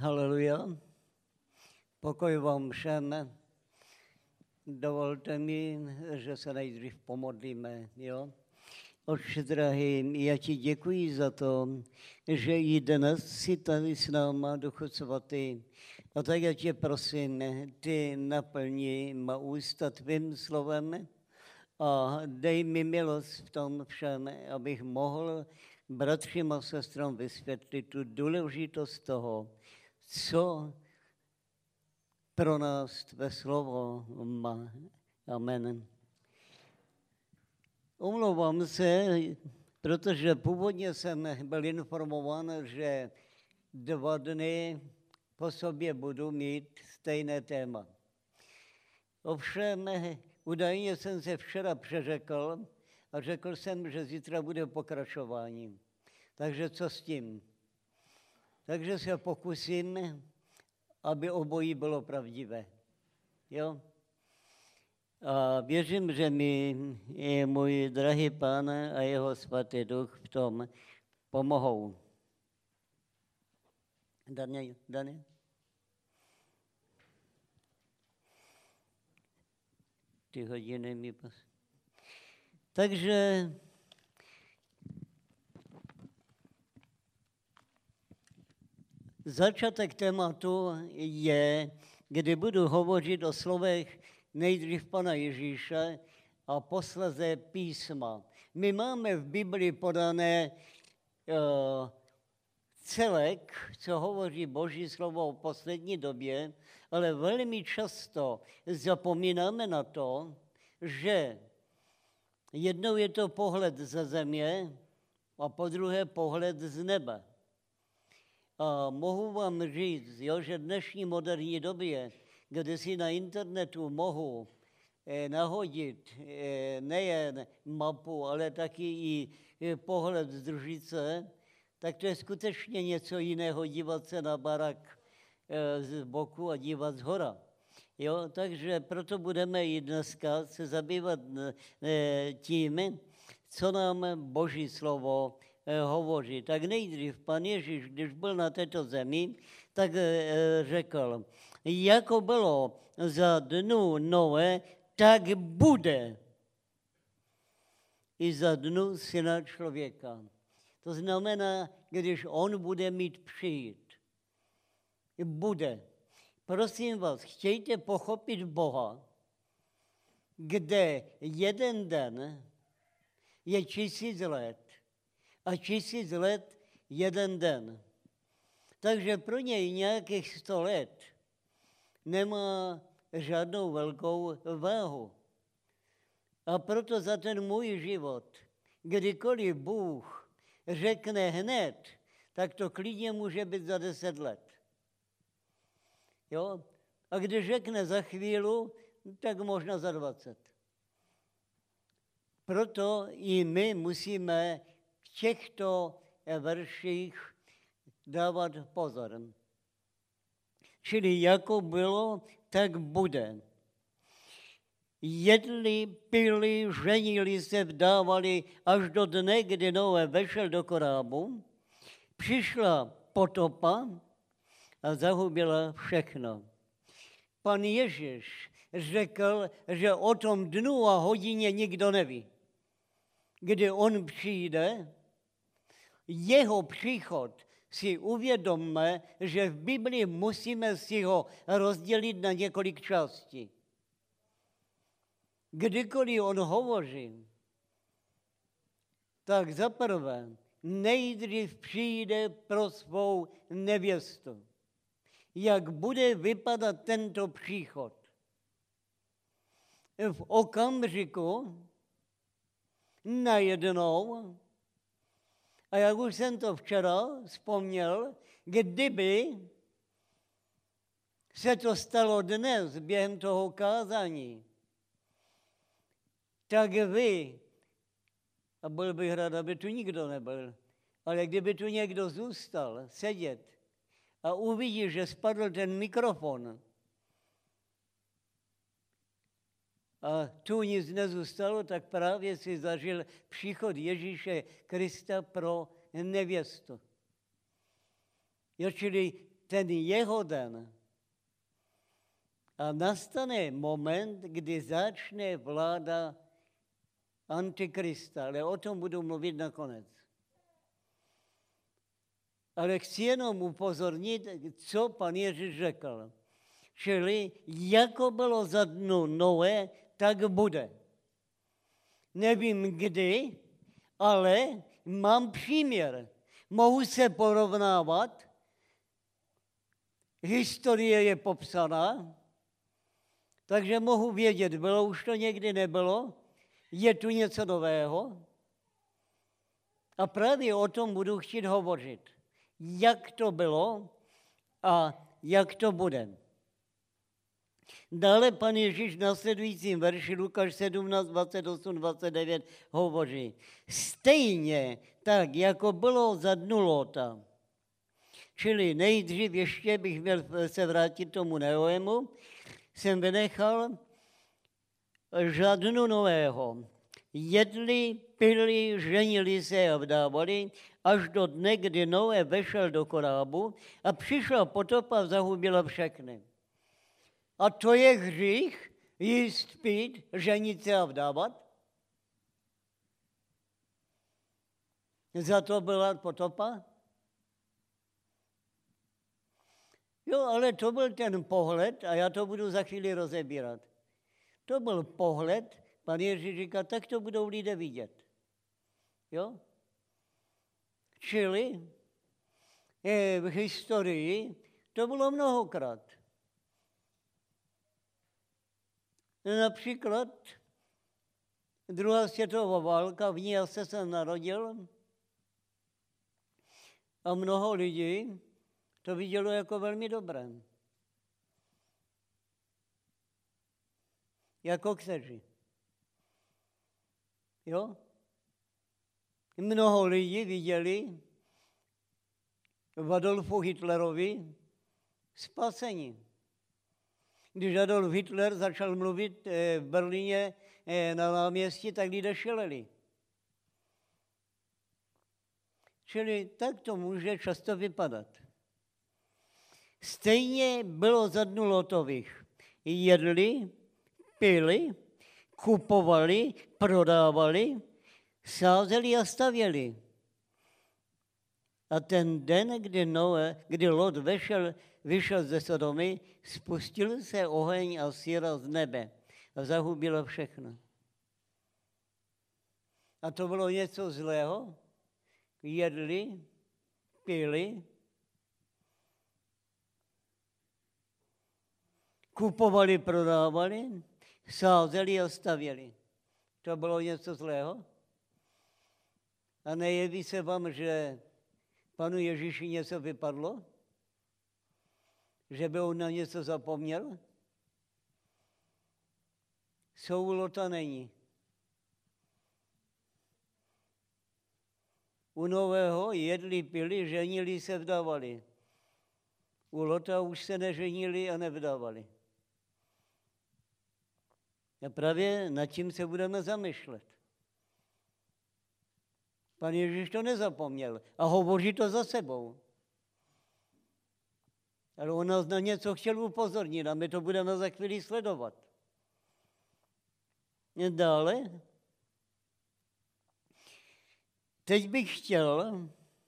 Haleluja. Pokoj vám všem. Dovolte mi, že se nejdřív pomodlíme. Jo? Otče drahý, já ti děkuji za to, že i dnes jsi tady s náma, Duchu Svatý. A tak já tě prosím, ty naplni má ústa tvým slovem a dej mi milost v tom všem, abych mohl bratřím a sestrám vysvětlit tu důležitost toho, co pro nás tvé slovo má. Amen. Omlouvám se, protože původně jsem byl informován, že 2 dny po sobě budu mít stejné téma. Ovšem, údajně jsem se včera přeřekl a řekl jsem, že zítra bude pokračování. Takže co s tím? Takže se pokusím, aby obojí bylo pravdivé. Jo? A věřím, že mi je můj drahý Pán a jeho svatý duch v tom pomohou. Dane? Ty hodiny mi Takže začátek tématu je, kdy budu hovořit o slovech nejdřív Pana Ježíše a posléze písma. My máme v Biblii podané celek, co hovoří Boží slovo o poslední době, ale velmi často zapomínáme na to, že jednou je to pohled ze země a po druhé pohled z nebe. A mohu vám říct, že v dnešní moderní době, kde si na internetu mohu nahodit nejen mapu, ale taky i pohled z družice, tak to je skutečně něco jiného dívat se na barak z boku a dívat z hora. Jo? Takže proto budeme i dneska se zabývat tím, co nám Boží slovo hovoří. Tak nejdřív Pan Ježíš, když byl na této zemi, tak řekl, jako bylo za dnu Noé, tak bude i za dnu Syna člověka. To znamená, když on bude mít přijít. Bude. Prosím vás, chtějte pochopit Boha, kde jeden den je 1000 let a 1000 let jeden den. Takže pro něj nějakých 100 let nemá žádnou velkou váhu. A proto za ten můj život, kdykoliv Bůh řekne hned, tak to klidně může být za 10 let. Jo? A když řekne za chvíli, tak možná za 20. Proto i my musíme v těchto verších dávat pozor. Čili jako bylo, tak bude. Jedli, pili, ženili se, vdávali až do dne, kdy Noé vešel do korábu, přišla potopa a zahubila všechno. Pan Ježíš řekl, že o tom dnu a hodině nikdo neví. Kdy on přijde, jeho příchod si uvědomme, že v Biblii musíme si ho rozdělit na několik částí. Kdykoliv on hovoří, tak zaprvé nejdřív přijde pro svou nevěstu. Jak bude vypadat tento příchod? V okamžiku najednou, a jak už jsem to včera vzpomněl, kdyby se to stalo dnes během toho kázání, tak vy, a byl bych rád, aby tu nikdo nebyl, ale kdyby tu někdo zůstal sedět a uvidí, že spadl ten mikrofon a tu nic nezůstalo, tak právě si zažil příchod Ježíše Krista pro nevěstu. Čili ten jeho den. A nastane moment, kdy začne vláda Antikrista, ale o tom budu mluvit nakonec. Ale chci jenom upozornit, co pan Ježíš řekl. Čili jako bylo za dnu Noé, tak bude. Nevím kdy, ale mám příměr. Mohu se porovnávat, historie je popsaná, takže mohu vědět, bylo už to někdy, nebylo, je tu něco nového. A právě o tom budu chtít hovořit. Jak to bylo a jak to bude. Dále pan Ježíš v následujícím verši Lukáš 17, 28, 29 hovoří. Stejně tak, jako bylo za dnu Lóta. Čili nejdřív ještě bych měl se vrátit tomu Noému, jsem vynechal žádnou nového. Jedli, pili, ženili se a vdávali, až do dne, kdy Noé vešel do korábu a přišla potopa a zahubila všechny. A to je hřích, jíst, pít, ženit se a vdávat? Za to byla potopa? Jo, ale to byl ten pohled, a já to budu za chvíli rozebírat. To byl pohled, pan Ježíš říká, tak to budou lidé vidět. Jo? Čili v historii to bylo mnohokrát. Například druhá světová válka, v ní já se narodil a mnoho lidí to vidělo jako velmi dobré. Jako kteří. Jo? Mnoho lidí viděli v Adolfu Hitlerovi spasení. Když Adolf Hitler začal mluvit v Berlíně na náměstí, tak lidé šeleli. Čili tak to může často vypadat. Stejně bylo za dnu Lotových. Jedli, pili, kupovali, prodávali, sázeli a stavěli. A ten den, kdy Lot vyšel ze Sodomy, spustil se oheň a síra z nebe a zahubilo všechno. A to bylo něco zlého. Jedli, pili, kupovali, prodávali, sázeli a stavěli. To bylo něco zlého? A nejeví se vám, že panu Ježíši něco vypadlo? Že by on na něco zapomněl? U Lota není. U Nového jedli, pili, ženili se, vdávali. U Lota už se neženili a nevdávali. A právě nad tím se budeme zamýšlet. Pan Ježíš to nezapomněl a hovoří to za sebou. Ale on nás na něco chtěl upozornit a my to budeme za chvíli sledovat. Dále. Teď bych chtěl,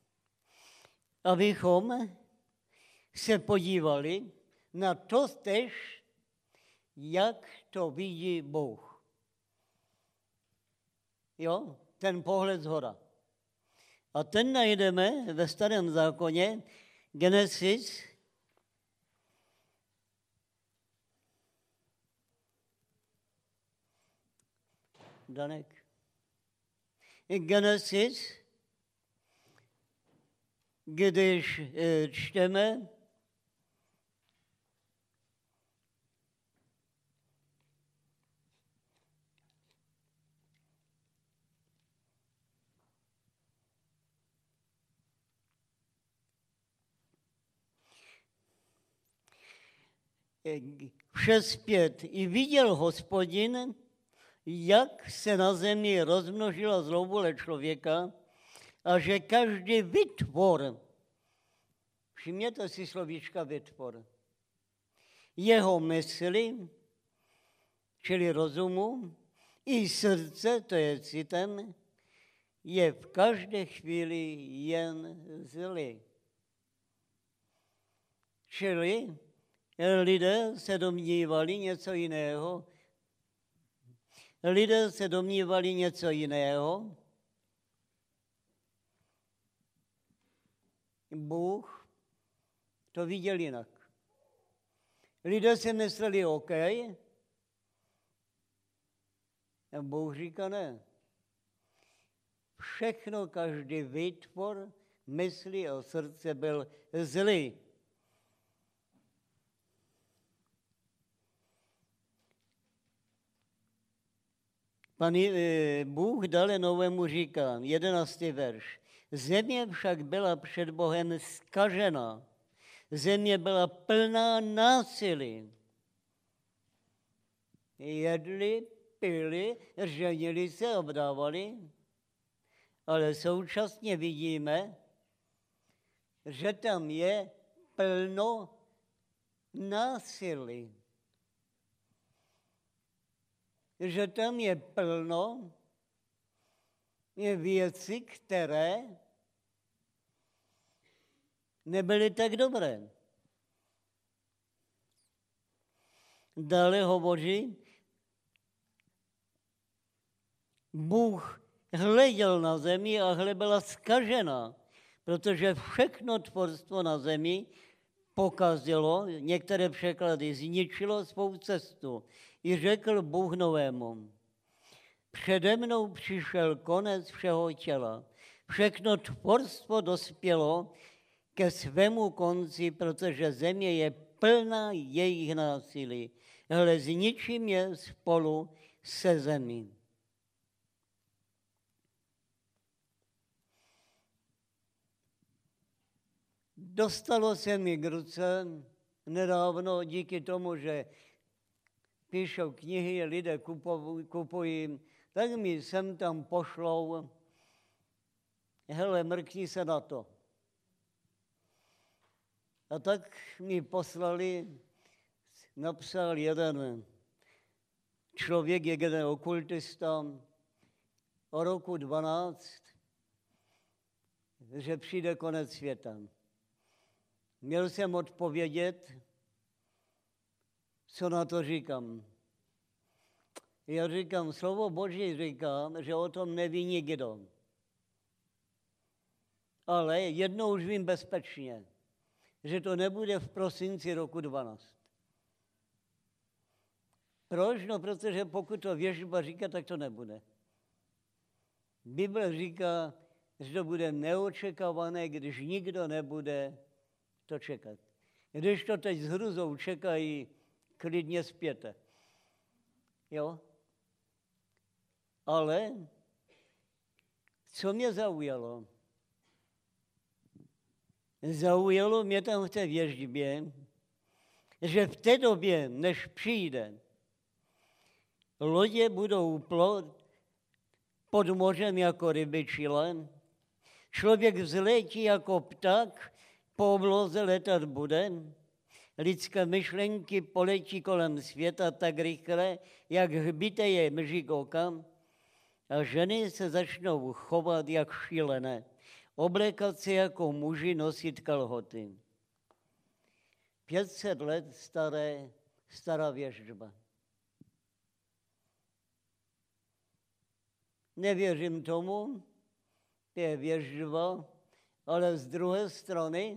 abychom se podívali na to tež, jak to vidí Bůh. Jo, ten pohled zhora. A ten najdeme ve Starém zákoně, Genesis, Danek. Genesis, když čteme, v 6:5. I viděl Hospodin, jak se na zemi rozmnožila zlovůle člověka a že každý vytvor, Všimněte si slovíčka vytvor. Jeho mysli, čili rozumu, i srdce, to je citem, je v každé chvíli jen zlý. Čili lidé se domnívali něco jiného. Lidé se domnívali něco jiného. Bůh to viděl jinak. Lidé si mysleli OK, a Bůh říká ne. Všechno, každý výtvor mysli a srdce byl zlý. Bůh dále novému říká, 11. verš. Země však byla před Bohem zkažená. Země byla plná násilí. Jedli, pili, ženili se, obdávali, ale současně vidíme, že tam je plno násilí. Že tam je plno věci, které nebyly tak dobré. Dále hovoří, Bůh hleděl na zemi a hle byla zkažená, protože všechno tvorstvo na zemi pokazilo, některé překlady zničilo svou cestu. I řekl Bůh Noému, přede mnou přišel konec všeho těla. Všechno tvorstvo dospělo ke svému konci, protože země je plná jejich násilí. Hle, zničím je spolu se zemí. Dostalo se mi k ruce nedávno díky tomu, že píšou knihy, lidé kupují, tak mi sem tam pošlou, hele, mrkni se na to. A tak mi poslali, napsal jeden člověk, jeden okultista, o roku 12, že přijde konec světa. Měl jsem odpovědět, co na to říkám. Já říkám, slovo Boží říká, že o tom neví nikdo. Ale jednou už vím bezpečně, že to nebude v prosinci roku 12. Proč? No, protože pokud to věštba říká, tak to nebude. Bible říká, že to bude neočekávané, když nikdo nebude to čekat. Když to teď s hruzou čekají, klidně zpěte. Jo? Ale co mě zaujalo? Zaujalo mě tam v té věštbě, že v té době, než přijde, lodě budou pod mořem jako rybičile, člověk vzletí jako pták, po obloze letat bude, lidské myšlenky poletí kolem světa tak rychle, jak hbité je mžík oka, a ženy se začnou chovat jak šílené, oblékat se jako muži, nosit kalhoty. 500 let stará věštba. Nevěřím tomu, to je věštba, ale z druhé strany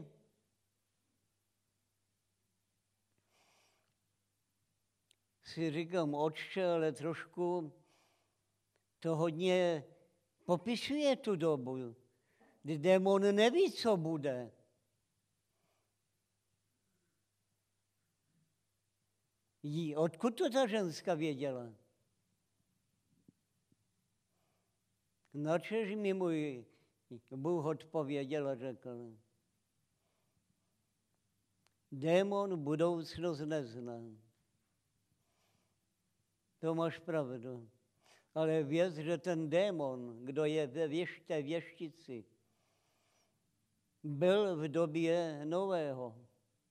si říkám, otče, ale trošku to hodně popisuje tu dobu, kdy démon neví, co bude. Odkud to ta ženská věděla? Načež mi můj Bůh odpověděl a řekl, démon budoucnost nezná. To máš pravdu. Ale věř, že ten démon, kdo je ve té věštici, byl v době Nového.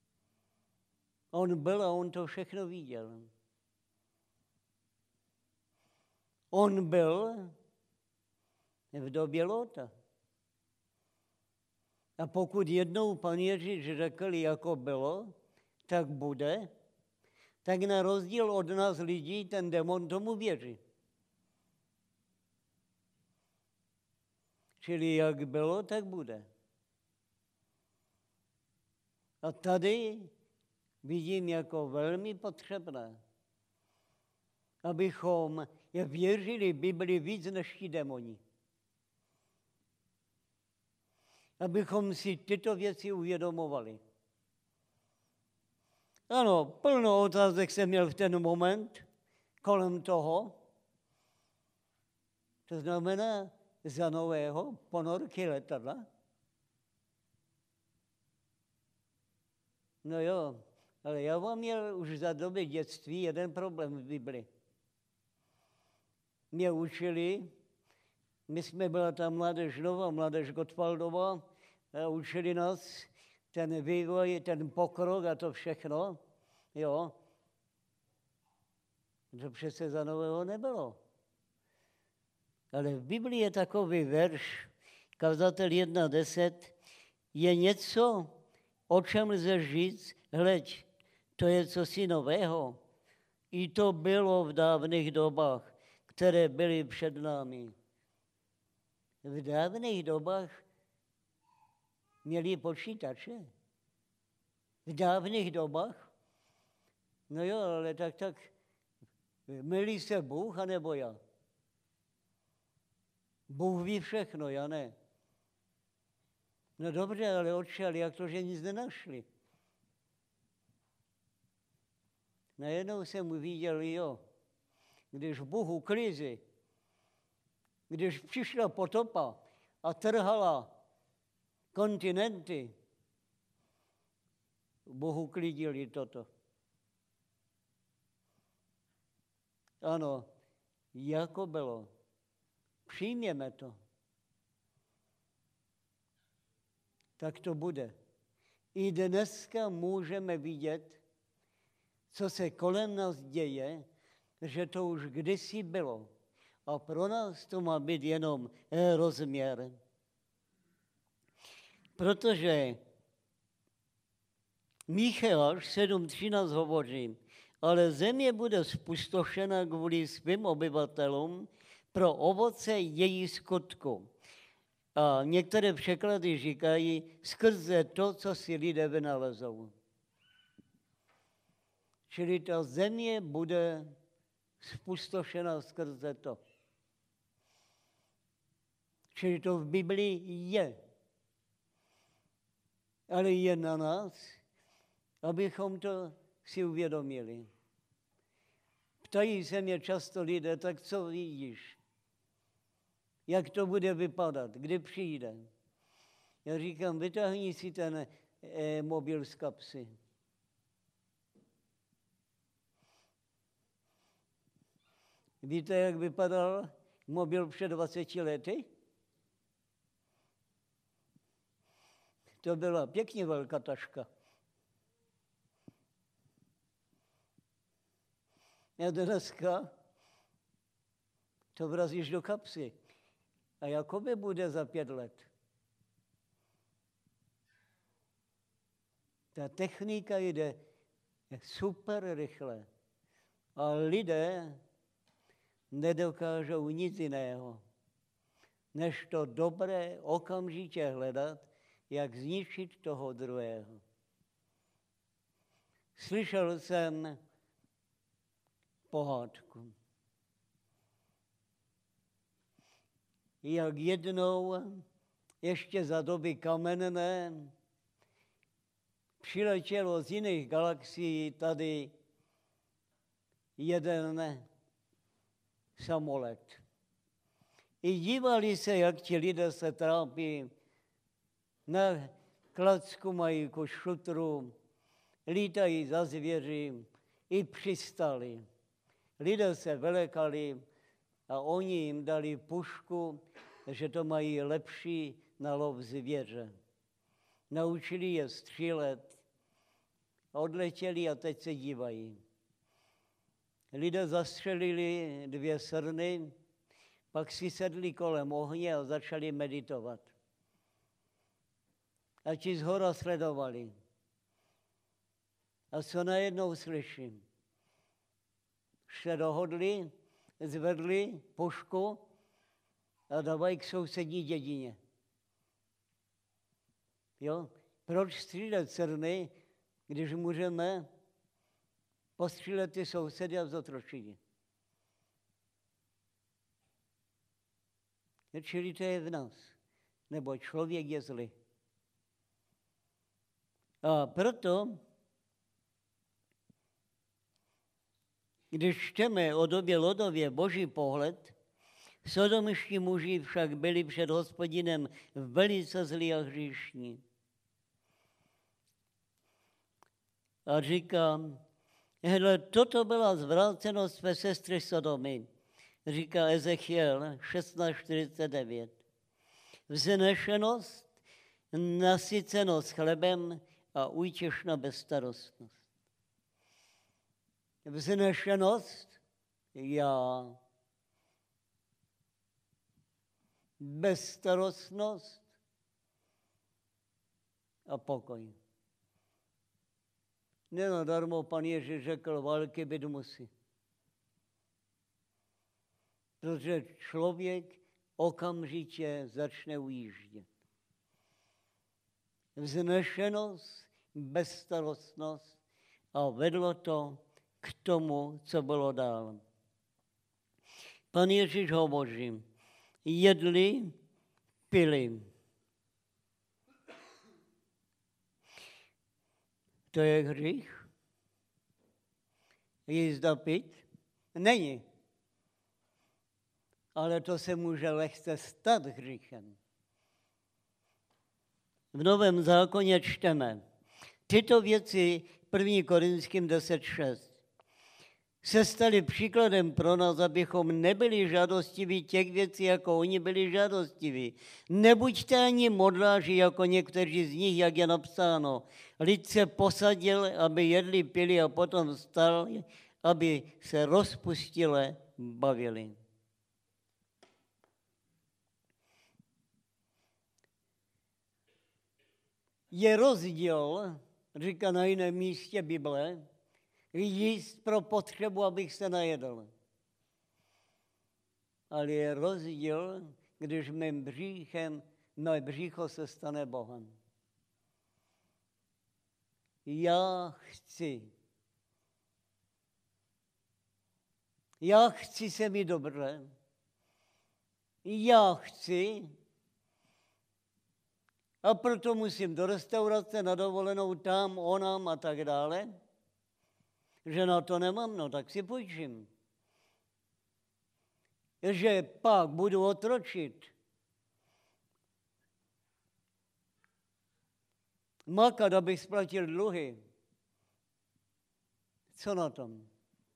On byl a on to všechno viděl. On byl v době Lota. A pokud jednou Pan Ježíš řekl, jako bylo, tak bude, tak na rozdíl od nás lidí ten démon tomu věří. Čili jak bylo, tak bude. A tady vidím jako velmi potřebné, abychom věřili Bibli víc než ti démoni. Abychom si tyto věci uvědomovali. Ano, plno otázek jsem měl v ten moment kolem toho. To znamená za Nového ponorky letadla. No jo, ale já vám měl už za doby dětství jeden problém v Bibli. Mě učili, my jsme byla ta mládež Nova, mládež Gottwaldova, a učili nás ten vývoj, ten pokrok a to všechno, jo. To přece za Nového nebylo. Ale v Biblii je takový verš, Kazatel 1.10, je něco, o čem lze říct, hleď, to je cosi nového. I to bylo v dávných dobách, které byly před námi. V dávných dobách měli počítače. V dávných dobách? No jo, ale tak mylí se Bůh, anebo já? Bůh ví všechno, já ne. No dobře, ale odšel, jak to, že nic nenašli? Najednou jsem uviděl, jo, když Bůh uklízí, když přišla potopa a trhala kontinenty, Bůh uklidil i toto. Ano, jako bylo. Přijměme to. Tak to bude. I dneska můžeme vidět, co se kolem nás děje, že to už kdysi bylo. A pro nás to má být jenom rozměr. Protože Micheáš 7.13 hovoří, ale země bude spustošena kvůli svým obyvatelům pro ovoce její skutku. A některé překlady říkají skrze to, co si lidé vynalezou. Čili ta země bude spustošena skrze to. Čili to v Biblii je. Ale je na nás, abychom to si uvědomili. Ptají se mě často lidé, tak co vidíš? Jak to bude vypadat? Kdy přijde? Já říkám, vytáhni si ten mobil z kapsy. Víte, jak vypadal mobil před 20 lety? To byla pěkně velká taška. A dneska to vrazíš do kapsy. A jakoby bude za 5 let. Ta technika jde super rychle. A lidé nedokážou nic jiného, než to dobré okamžitě hledat, jak zničit toho druhého. Slyšel jsem pohádku. Jak jednou, ještě za doby kamenné, přiletělo z jiných galaxií tady jeden samolet. I dívali se, jak ti lidé se trápí. Na klacku mají košutru, lítají za zvěří, i přistali. Lidé se vylekali a oni jim dali pušku, že to mají lepší na lov zvěře. naučili je střílet, odletěli a teď se dívají. Lidé zastřelili 2 srny, pak si sedli kolem ohně a začali meditovat. A ti zhora sledovali. A co najednou slyším? Se dohodli, zvedli pušku a dávají k sousední dědině. Jo? Proč střílet srny, když můžeme postřílet ty sousedy a zotročit je? Čili to je v nás. Nebo člověk je zlý. A proto, když čteme o době Lodově Boží pohled, sodomští muži však byli před Hospodinem velice zlí a hříšní. A říká, hele, toto byla zvrácenost své sestry Sodomy, říká Ezechiel 16:49. Vznešenost, nasycenost chlebem a útěšná bezstarostnost. Vznešenost, já. Bezstarostnost a pokoj. Nenadarmo pan Ježíš řekl, války být musí. Protože člověk okamžitě začne ujíždět. Vznešenost, bezstarostnost a vedlo to k tomu, co bylo dál. Pan Ježíš hovoří, jedli, pili. To je hřích? Jízda pít? Není. Ale to se může lehce stát hříchem. V Novém zákoně čteme tyto věci 1. Korinským 10:6. Se stali příkladem pro nás, abychom nebyli žádostiví těch věcí, jako oni byli žádostiví. Nebuďte ani modláři, jako někteří z nich, jak je napsáno. Lid se posadil, aby jedli, pili a potom vstal, aby se rozpustile bavili. Je rozdíl, říká na jiném místě Bible, jíst pro potřebu, abych se najedl. Ale je rozdíl, když mým bříchem, moje břícho se stane Bohem. Já chci se mi dobře. Já chci. A proto musím do restaurace, na dovolenou tam, onam a tak dále. Že na to nemám, no tak si půjčím. Že pak budu otročit. Makat, abych splatil dluhy. Co na tom?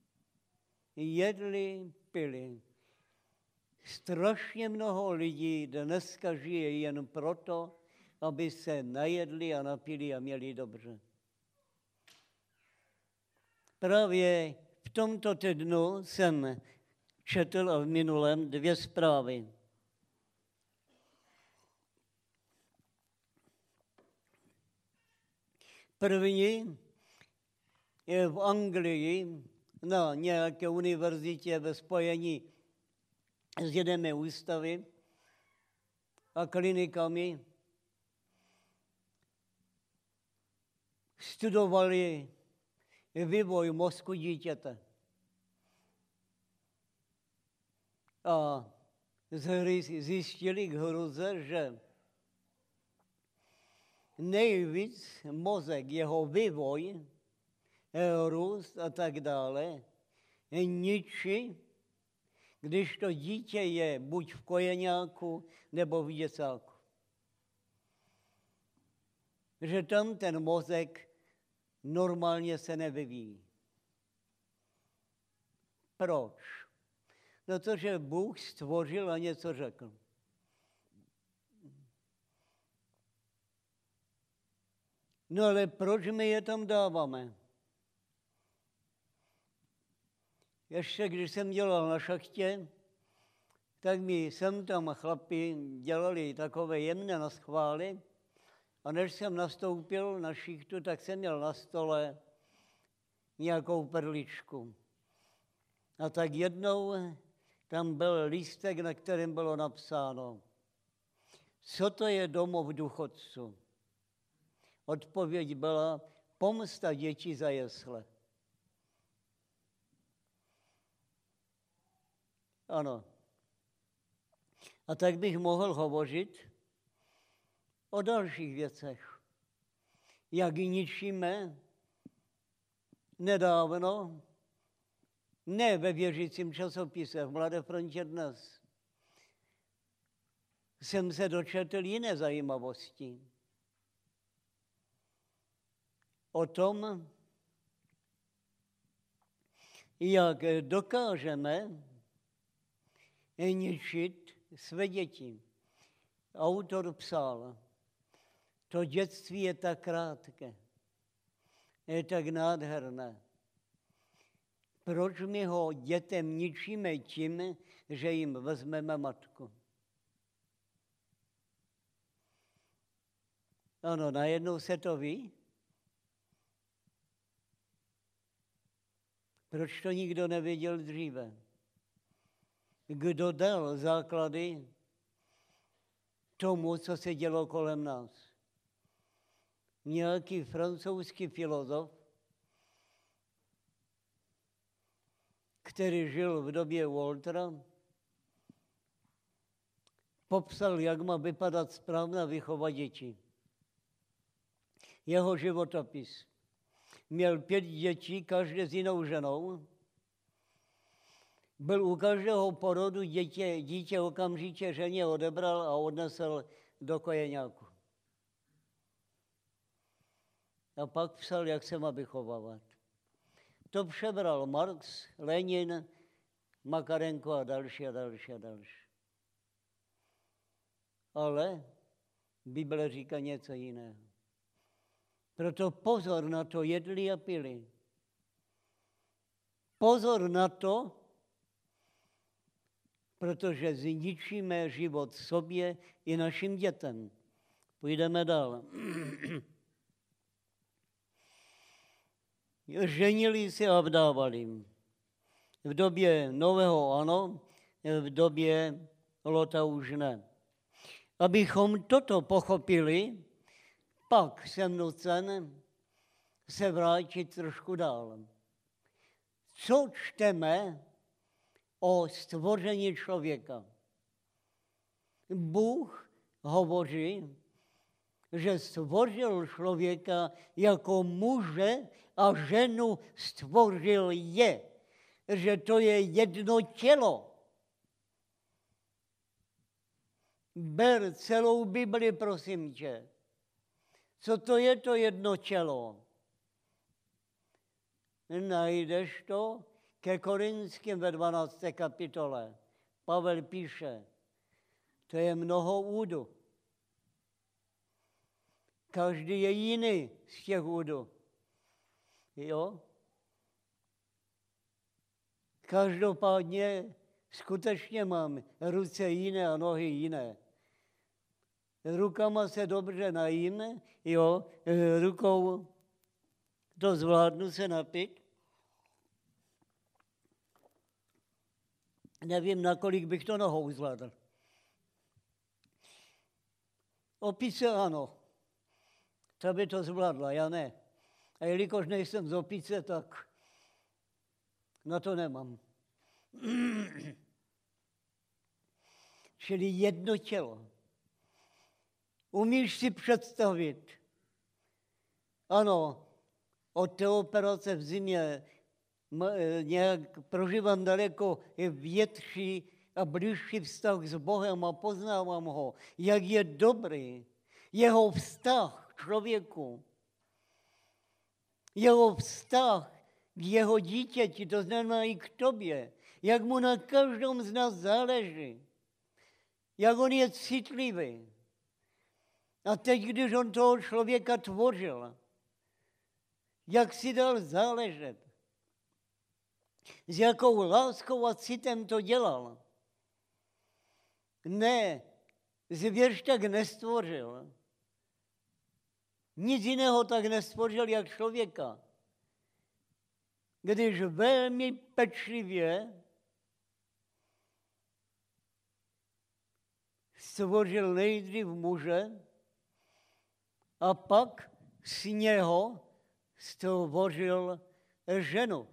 Jedli, pili. Strašně mnoho lidí dneska žije jen proto, aby se najedli a napili a měli dobře. Právě v tomto týdnu jsem četl a v minulém 2 zprávy. První je v Anglii na nějaké univerzitě ve spojení s jednými ústavy a klinikami. Studovali vývoj mozku dítěte. A zjistili k hruze, že nejvíc mozek, jeho vývoj, růst a tak dále, ničí, když to dítě je buď v kojeňáku, nebo v děcáku. Že tam ten mozek normálně se nevyvíjí. Proč? No to, že Bůh stvořil a něco řekl. No ale proč my je tam dáváme? Ještě když jsem dělal na šachtě, tak mi sem tam chlapi dělali takové jemné naschvály a než jsem nastoupil na šichtu, tak jsem měl na stole nějakou perličku. A tak jednou tam byl lístek, na kterém bylo napsáno, co to je domov důchodců. Odpověď byla pomsta dětí za jesle. Ano. A tak bych mohl hovořit o dalších věcech. Jak ničíme nedávno, ne ve věřícím časopise, v Mladé frontě dnes, jsem se dočetl jiné zajímavosti. O tom, jak dokážeme ničit své děti. Autor psal, to dětství je tak krátké, je tak nádherné. Proč my ho dětem ničíme tím, že jim vezmeme matku? Ano, najednou se to ví. Proč to nikdo nevěděl dříve? Kdo dal základy tomu, co se dělo kolem nás? Nějaký francouzský filozof, který žil v době Waltera, popsal, jak má vypadat správná výchova dětí. Jeho životopis. Měl 5 dětí, každé s jinou ženou. Byl u každého porodu dítě okamžitě ženě odebral a odnesl do kojeňáku. A pak psal, jak se má vychovávat. To přebral Marx, Lenin, Makarenko a další a další a další. Ale Bible říká něco jiného. Proto pozor na to, jedli a pili. Pozor na to, protože zničíme život sobě i našim dětem. Půjdeme dál. Ženili se a vdávali. V době Nového ano, v době Lota už ne. Abychom toto pochopili, pak jsem nucen se vrátit trošku dál. Co čteme o stvoření člověka? Bůh hovoří, že stvořil člověka jako muže a ženu stvořil je. Že to je jedno tělo. Ber celou Bibli, prosím tě. Co to je to jedno tělo? Najdeš to ke Korinským ve 12. kapitole. Pavel píše, to je mnoho údů. Každý je jiný z těch údů. Jo? Každopádně skutečně mám ruce jiné a nohy jiné. Rukama se dobře najím, jo, rukou to zvládnu se napít. Nevím, nakolik bych to nohou zvládl. Opice ano, ta by to zvládla, já ne. A jelikož nejsem z opice, tak na to nemám. Čili jedno tělo. Umíš si představit, ano, od té operace v zimě nějak prožívám daleko větší a blížší vztah s Bohem a poznávám ho, jak je dobrý jeho vztah k člověku, jeho vztah k jeho dítěti, to znamená i k tobě, jak mu na každém z nás záleží, jak on je citlivý. A teď, když on toho člověka tvořil, jak si dal záležet, s jakou láskou a citem to dělal. Ne, zvěř tak nestvořil. Nic jiného tak nestvořil, jak člověka. Když velmi pečlivě stvořil nejdřív muže a pak z něho stvořil ženu.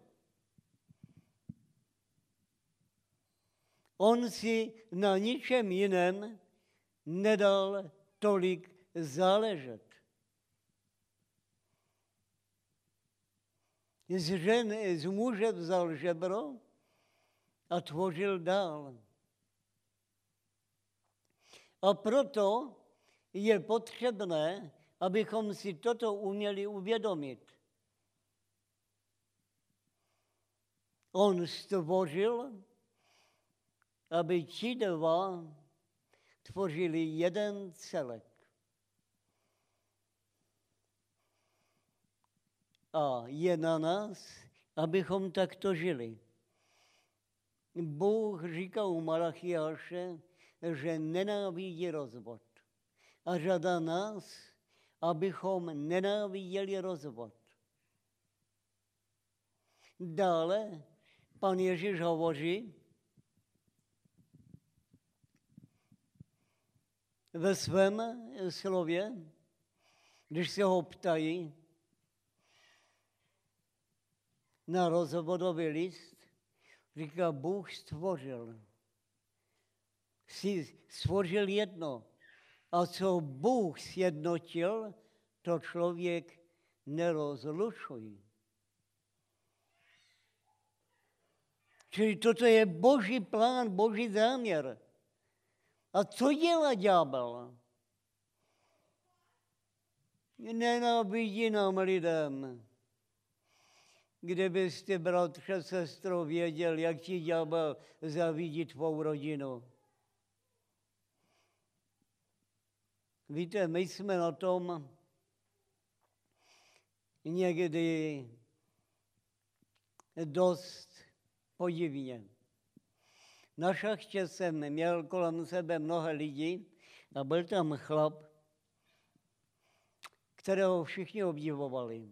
On si na ničem jiném nedal tolik záležet. Z muže vzal žebro a tvořil dál. A proto je potřebné, abychom si toto uměli uvědomit. On stvořil, aby ti dva tvořili jeden celek. A je na nás, abychom takto žili. Bůh říká u Malachiáše, že nenávidí rozvod. A žádá nás, abychom nenáviděli rozvod. Dále pan Ježíš hovoří ve svém slově, když se ho ptají na rozvodový list, říká, Bůh stvořil. Stvořil jedno. A co Bůh sjednotil, to člověk nerozlučuje. Čili toto je Boží plán, Boží záměr. A co dělá ďábel? Nenávidí nám lidem. Kdybyste, bratře, sestro, věděl, jak ti ďábel zavidí tvou rodinu. Víte, my jsme na tom někdy dost podivně. Na šachtě jsem měl kolem sebe mnoho lidí a byl tam chlap, kterého všichni obdivovali.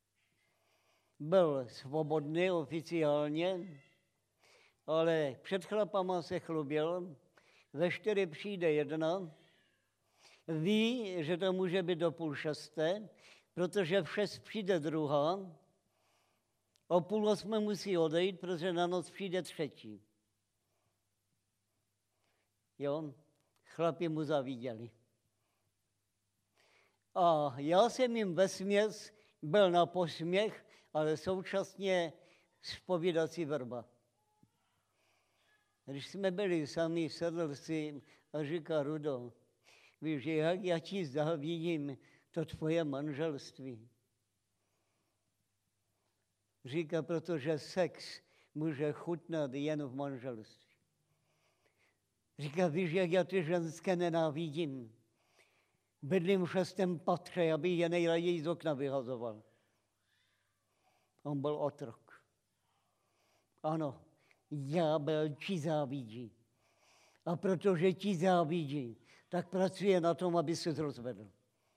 Byl svobodný oficiálně, ale před chlapama se chlubil, ve 4 přijde jedna, ví, že to může být do 5:30, protože v 6 přijde druhá, o 7:30 musí odejít, protože na noc přijde třetí. Jo, chlapi mu zaviděli. A já jsem jim vesměs byl na posměch, ale současně zpovídací vrba. Když jsme byli sami, sedl si a říká, Rudo, víš, jak já ti závidím to tvoje manželství. Říká, protože sex může chutnat jen v manželství. Říká, víš, jak já ty ženské nenávidím. Bydlím v 6. patře, aby je nejraději z okna vyhazoval. On byl otrok. Ano, ďábel ti závidí. A protože ti závidí, tak pracuje na tom, aby se rozvedl.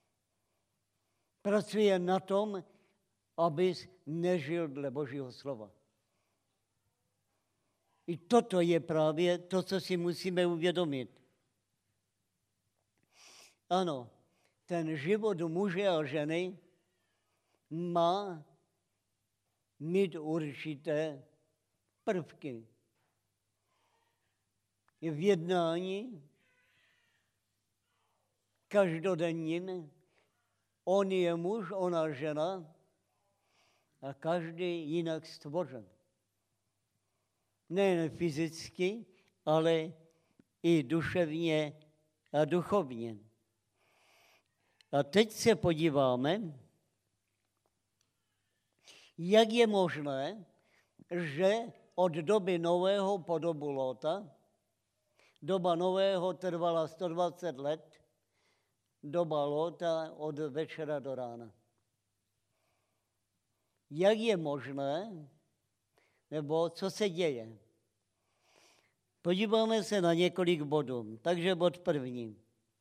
Pracuje na tom, abys nežil dle Božího slova. I toto je právě to, co si musíme uvědomit. Ano, ten život muže a ženy má mít určité prvky. V jednání každodenním on je muž, ona žena a každý jinak stvořen. Nejen fyzicky, ale i duševně a duchovně. A teď se podíváme, jak je možné, že od doby Nového po dobu Lóta, doba Nového trvala 120 let, doba Lóta od večera do rána. Jak je možné, nebo co se děje? Podíváme se na několik bodů. Takže bod první.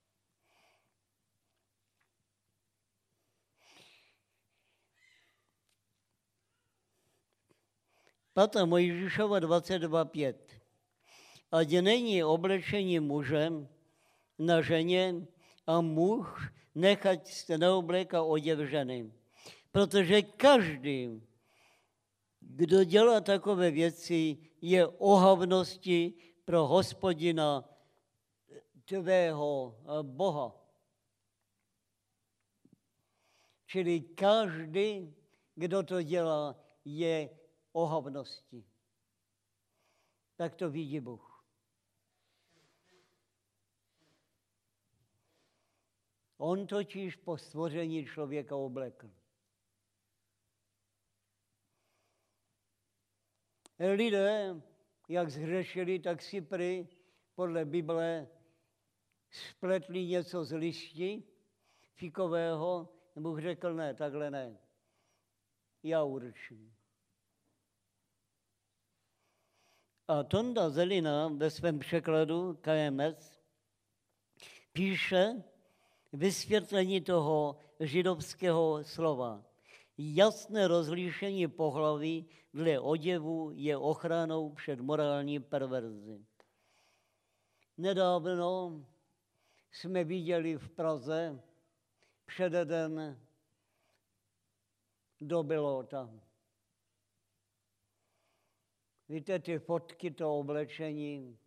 Pata Mojžíšova 22.5. Ať není oblečení mužem na ženě a muž nechať se neobléká oděv ženy. Protože každý, kdo dělá takové věci, je ohavností pro Hospodina tvého Boha. Čili každý, kdo to dělá, je ohavností. Tak to vidí Bůh. On totiž po stvoření člověka oblekl. Lidé, jak zhřešili, tak si prý podle Bible spletli něco z lišti fikového, Bůh řekl ne, takhle ne. Já určím. A Tonda Zelina ve svém překladu KMS píše vysvětlení toho židovského slova. Jasné rozlišení pohlaví dle oděvu je ochranou před morální perverzí. Nedávno jsme viděli v Praze přededen doby Lóta. Víte, ty fotky, to oblečení,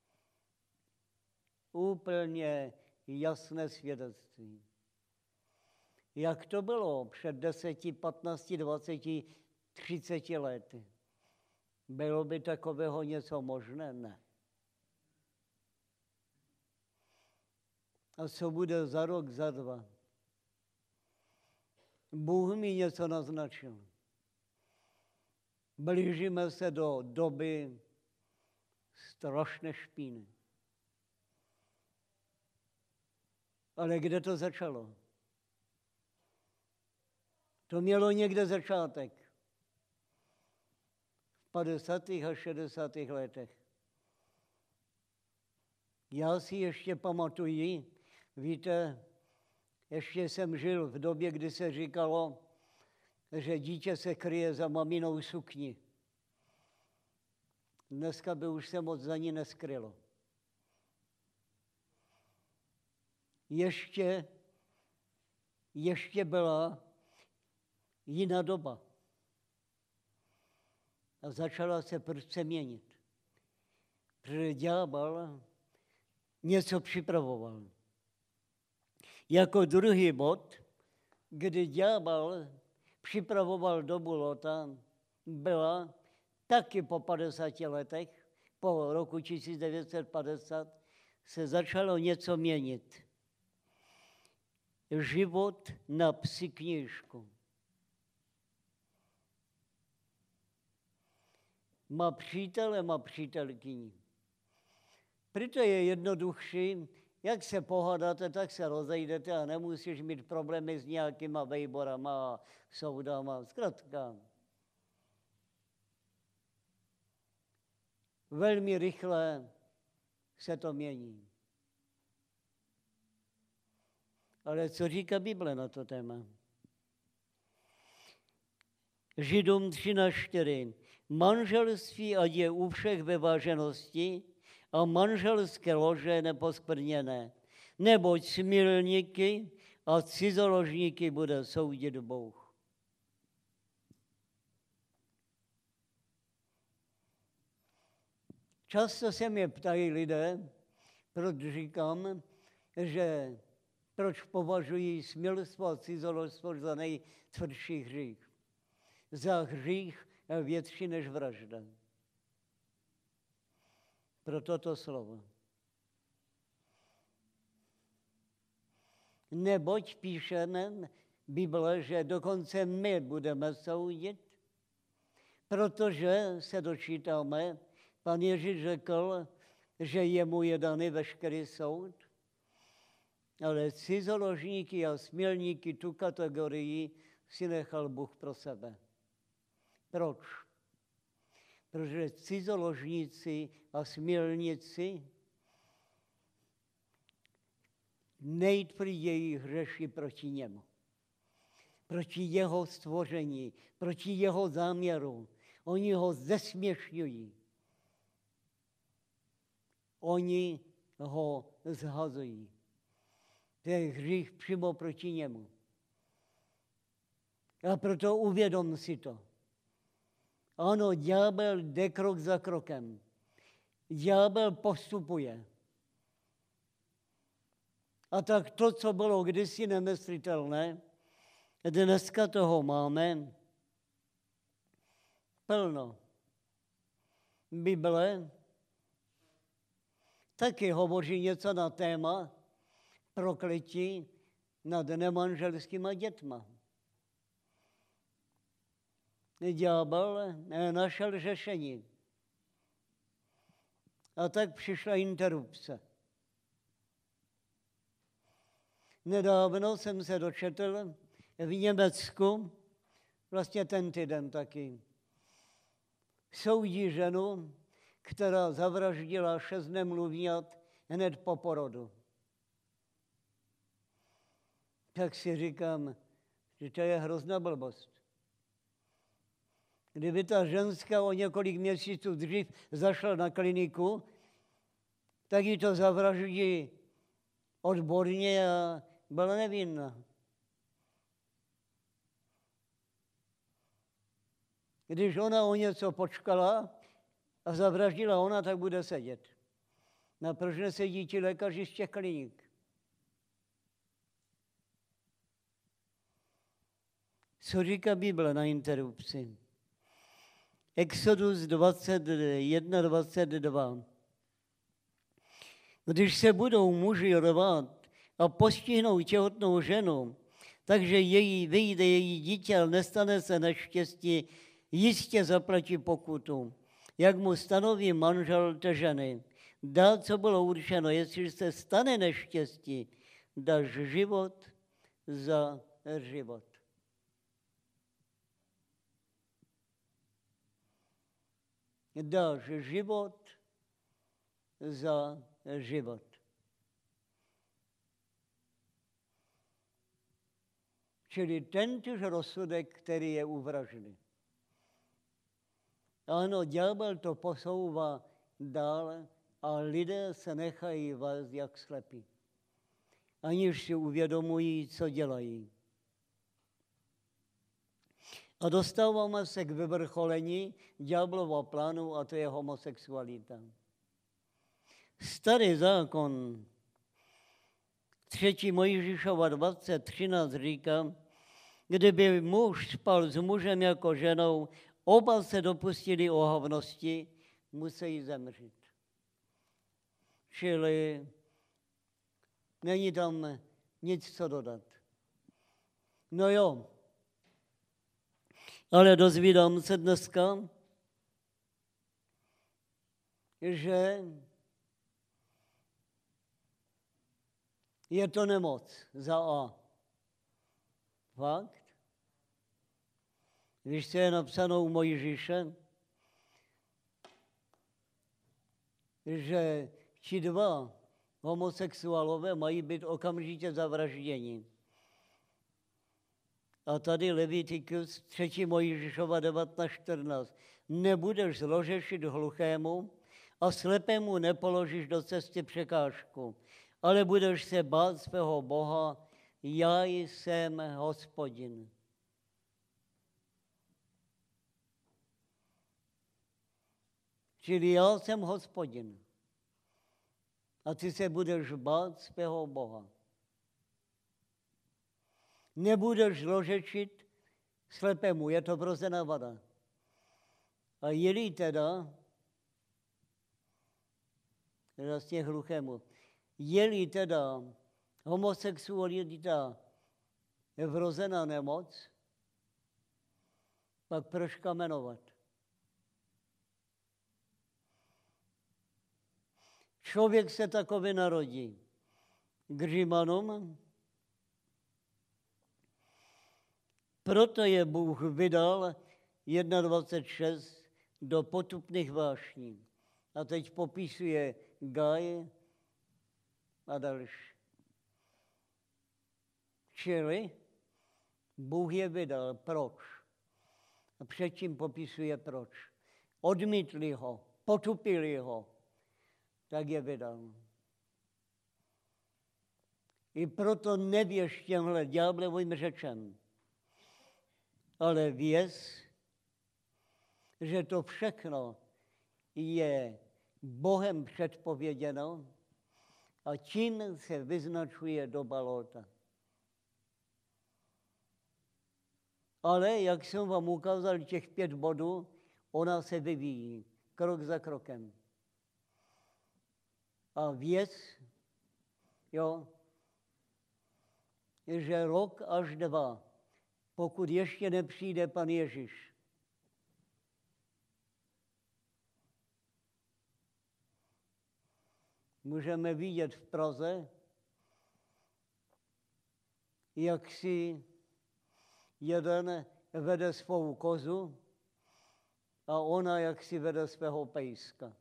úplně jasné svědectví. Jak to bylo před 10, 15, 20, 30 lety? Bylo by takového něco možné? Ne. A co bude za rok, za dva? Bůh mi něco naznačil. Blížíme se do doby strašné špíny. Ale kde to začalo? To mělo někde začátek. V 50. a 60. letech. Já si ještě pamatuji, víte, ještě jsem žil v době, kdy se říkalo, že dítě se kryje za maminou sukni. Dneska by už se moc za ní neskrylo. Ještě byla jiná doba. A začala se prudce měnit. Protože ďábel něco připravoval. Jako druhý bod, kdy ďábel připravoval dobu Lóta, byla taky po 50 letech, po roku 1950, se začalo něco měnit. Život na psi knížku. Má přítele, má přítelkyni. Proto je jednodušší, jak se pohádáte, tak se rozejdete a nemusíš mít problémy s nějakýma vejborama, soudama, zkrátka. Velmi rychle se to mění. Ale co říká Bible na to téma? Židům 13:4. Manželství ať je u všech ve váženosti a manželské lože neposkvrněné, neboť smilníky a cizoložníky bude soudit Bůh. Často se mě ptají lidé, proč říkám, že proč považují smilstvo a cizoložstvo za nejtvrdší hřích. Za hřích větší než vražda. Pro toto slovo. Neboť píšeme Bible, že dokonce my budeme soudit, protože se dočítáme, pan Ježíš řekl, že jemu je daný veškerý soud. Ale cizoložníky a smělníky, tu kategorii, si nechal Bůh pro sebe. Proč? Protože cizoložníci a smělníci nejtvrději hřeší proti němu. Proti jeho stvoření, proti jeho záměru. Oni ho zesměšňují. Oni ho zhazují. To je hřích přímo proti němu. A proto uvědom si to. Ano, ďábel jde krok za krokem. Ďábel postupuje. A tak to, co bylo kdysi nemyslitelné, dneska toho máme plno. Bible taky hovoří něco na téma prokletí nad nemanželskýma dětma. Ďábel našel řešení. A tak přišla interrupce. Nedávno jsem se dočetl v Německu, vlastně ten týden taky, soudí ženu, která zavraždila 6 nemluvňat hned po porodu. Tak si říkám, že to je hrozná blbost. Kdyby ta ženská o několik měsíců dřív zašla na kliniku, tak ji to zavraždí odborně a byla nevinná. Když ona o něco počkala a zavraždila ona, tak bude sedět. No proč nesedí ti lékaři z těch klinik? Co říká Bible na interrupci? Exodus 21:22. Když se budou muži rvát a postihnou těhotnou ženu, takže vyjde její dítě, ale nestane se neštěstí, jistě zaplatí pokutu, jak mu stanoví manžel té ženy. Dá, co bylo určeno, jestli se stane neštěstí, dáš život za život. Dáš život za život. Čili tentýž rozsudek, který je u vraždy. Ano, ďábel to posouvá dál a lidé se nechají vést jak slepí. Aniž si uvědomují, co dělají. A dostáváme se k vyvrcholení ďáblova plánu a to je homosexualita. Starý zákon 3. Mojžíšova 20:13 říká, kdyby muž spal s mužem jako ženou, oba se dopustili ohavnosti, musí zemřít. Čili není tam nic co dodat. No jo, ale dozvídám se dneska, že je to nemoc za A. Fakt? Víš, co je napsáno u Mojžíše? Že ti 2 homosexuálové mají být okamžitě zavražděni. A tady Levitikus 3. Mojžíšova 19:14. Nebudeš zložešit hluchému a slepému nepoložíš do cesty překážku, ale budeš se bát svého Boha, já jsem Hospodin. Čili já jsem Hospodin. A ty se budeš bát svého Boha. Nebudeš zložečit slepému, je to vrozená vada. A je-li teda vlastně hluchému, je-li teda homosexualita je vrozená nemoc, pak proč kamenovat? Člověk se takový narodí. k Římanům. Proto je Bůh vydal 21.6 do potupných vášní. A teď popisuje Gaj a další. Čili Bůh je vydal. Proč? A předtím popisuje proč. Odmítli ho, potupili ho, tak je vydal. I proto nevěř těmhle ďáblovým řečem, ale věz, že to všechno je Bohem předpověděno a tím se vyznačuje doba Lóta. Ale, jak jsem vám ukázal těch 5 bodů, ona se vyvíjí krok za krokem. A věc, jo, je, že rok až 2, pokud ještě nepřijde Pan Ježíš, můžeme vidět v Praze, jak si jeden vede svou kozu a ona jak si vede svého pejska.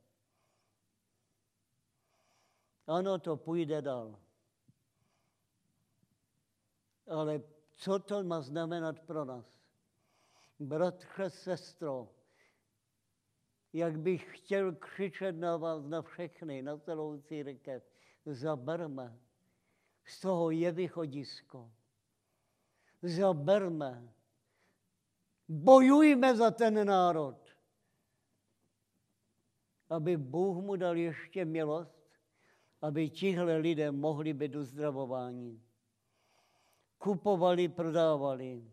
Ano, to půjde dál. Ale co to má znamenat pro nás? Bratře, sestro, jak bych chtěl křičet na vás, na všechny, na celou církev, zaberme. Z toho je východisko. Zaberme. Bojujme za ten národ, aby Bůh mu dal ještě milost, aby tihle lidé mohli být uzdravováni. Kupovali, prodávali.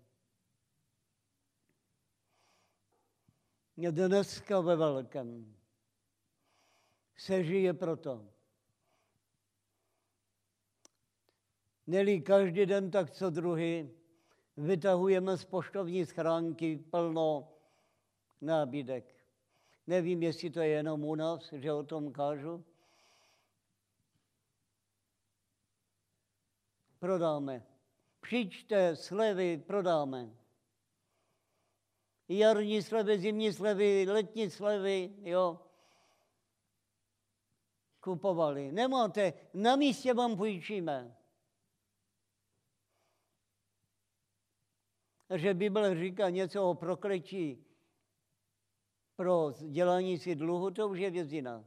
Dneska ve velkém se žije proto. Neli každý den, tak co druhý, vytahujeme z poštovní schránky plno nábytek. Nevím, jestli to je jenom u nás, že o tom kážu. Prodáme. Přijďte, slevy, prodáme. Jarní slevy, zimní slevy, letní slevy, jo. Kupovali. Nemáte, na místě vám půjčíme. Že Bible říká něco o prokletí pro dělání si dluhu, to už je věc jiná.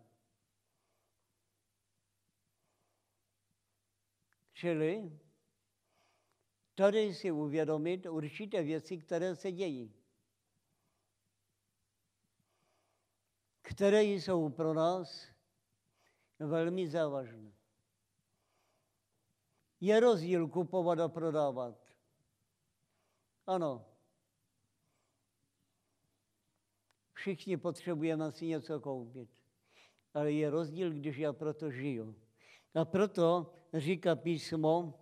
Čili tady si uvědomit určité věci, které se dějí. Které jsou pro nás velmi závažné. Je rozdíl kupovat a prodávat. Ano. Všichni potřebujeme si něco koupit. Ale je rozdíl, když já proto žiju. A proto říká písmo,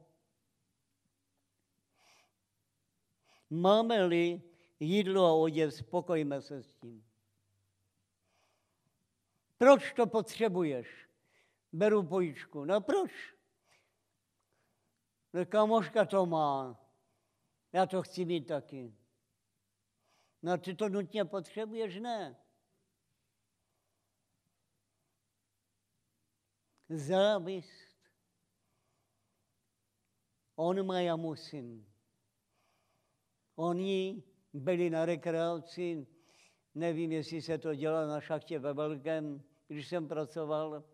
máme-li jídlo a oděv, spokojíme se s tím. Proč to potřebuješ? Beru půjčku. No proč? No, kamoška to má. Já to chci mít taky. No ty to nutně potřebuješ? Ne. Závist. On má, já musím. Oni byli na rekreaci, nevím, jestli se to dělá na šachtě ve velkém, když jsem pracoval,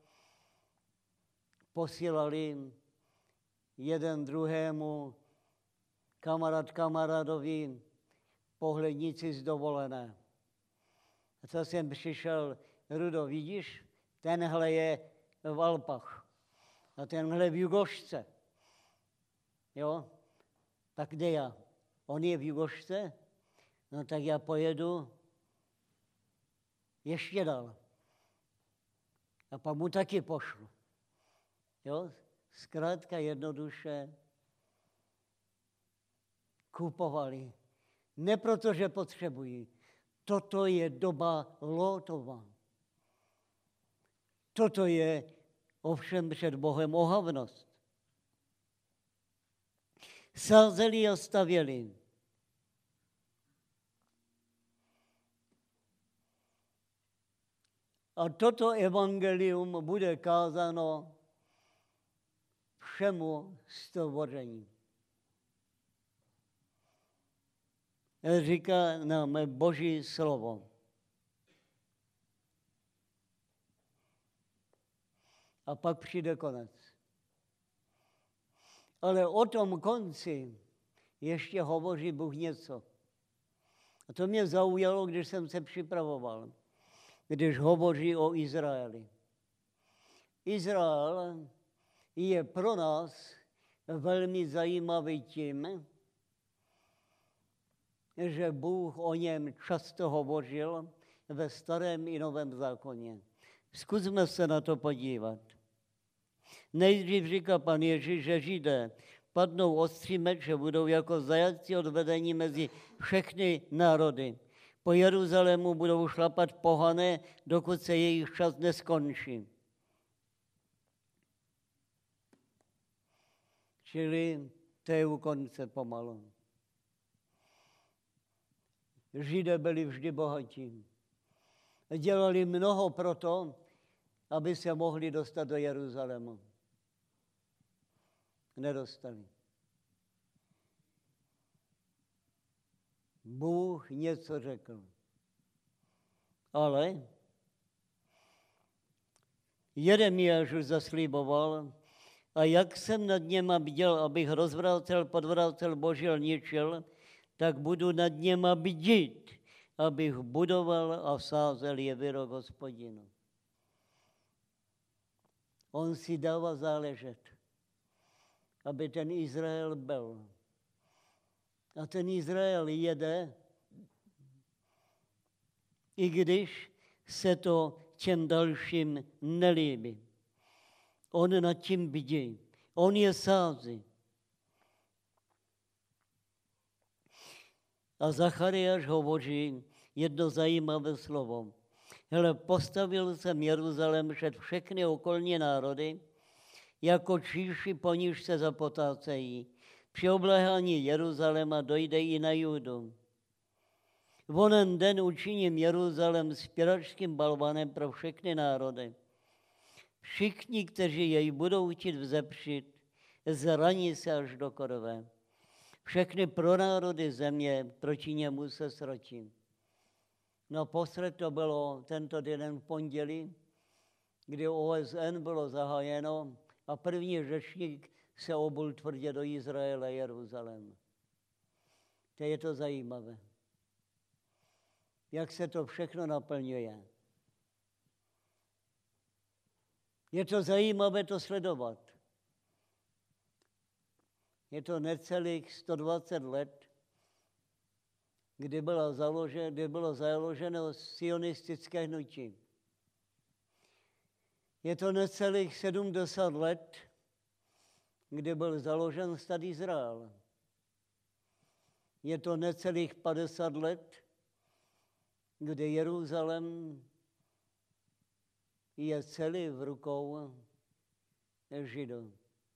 posílali jeden druhému, kamarád kamarádovi, pohlednici z dovolené. A co jsem přišel, Rudo, vidíš, tenhle je v Alpách a tenhle v Jugošce. Jo? Tak kde já? On je v Jugošce? No tak já pojedu ještě dál. A pak mu taky pošlu. Jo? Zkrátka jednoduše kupovali. Ne proto, že potřebují. Toto je doba Lótova. Toto je ovšem před Bohem ohavnost. Sázeli a stavěli. A toto evangelium bude kázáno všemu stvoření. Říká nám Boží slovo. A pak přijde konec. Ale o tom konci ještě hovoří Bůh něco. A to mě zaujalo, když jsem se připravoval, když hovoří o Izraeli. Izrael je pro nás velmi zajímavý tím, že Bůh o něm často hovořil ve Starém i Novém zákoně. Zkusme se na to podívat. Nejdřív říká pan Ježíš, že Židé padnou ostří meče, budou jako zajatci odvedení mezi všechny národy. Po Jeruzalému budou šlapat pohané, dokud se jejich čas neskončí. Čili to je u konce pomalu. Židé byli vždy bohatí. Dělali mnoho proto, aby se mohli dostat do Jeruzalému. Nedostali. Bůh něco řekl. Ale Jeremiáš už zaslíboval, a jak jsem nad něma bděl, abych rozvrácel, podvrácel, božil, ničil, tak budu nad něma bdít, abych budoval a sázel je výrok Hospodinu. On si dává záležet, aby ten Izrael byl. A ten Izrael jede, i když se to těm dalším nelíbí. On nad tím bdí. On je sází. A Zachariáš hovoří jedno zajímavé slovo. Hele, postavil jsem Jeruzalém před všechny okolní národy, jako číši, po níž se zapotácejí. Při obléhání Jeruzaléma dojde i na Judu. V onen den učiním Jeruzalém zpěvačským balvanem pro všechny národy. Všichni, kteří jej budou chtít vzepřít, zraní se až do krve. Všechny pronárody země proti němu se sročí. Naposled to bylo tento den v pondělí, kdy OSN bylo zahájeno a první řečník se obul tvrdě do Izraele, Jeruzalém. To je to zajímavé. Jak se to všechno naplňuje. Je to zajímavé to sledovat. Je to necelých 120 let, kdy bylo založeno sionistické hnutí. Je to necelých 70 let, kdy byl založen stát Izrael. Je to necelých 50 let, kdy Jeruzalém je celý v rukou Židů.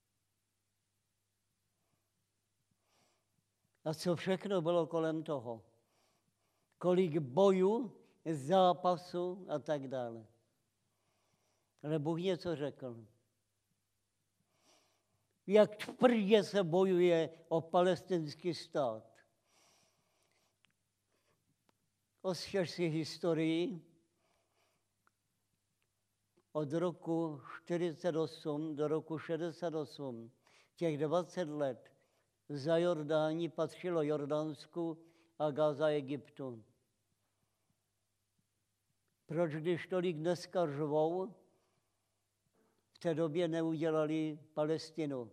A co všechno bylo kolem toho? Kolik bojů, zápasů a tak dále. Ale Bůh něco řekl. Jak tvrdě se bojuje o palestinský stát. Osvěž si historii. Od roku 48 do roku 68, těch 20 let, za Jordání patřilo Jordánsku a Gaza Egyptu. Proč, když tolik dneska řvou, v té době neudělali Palestinu?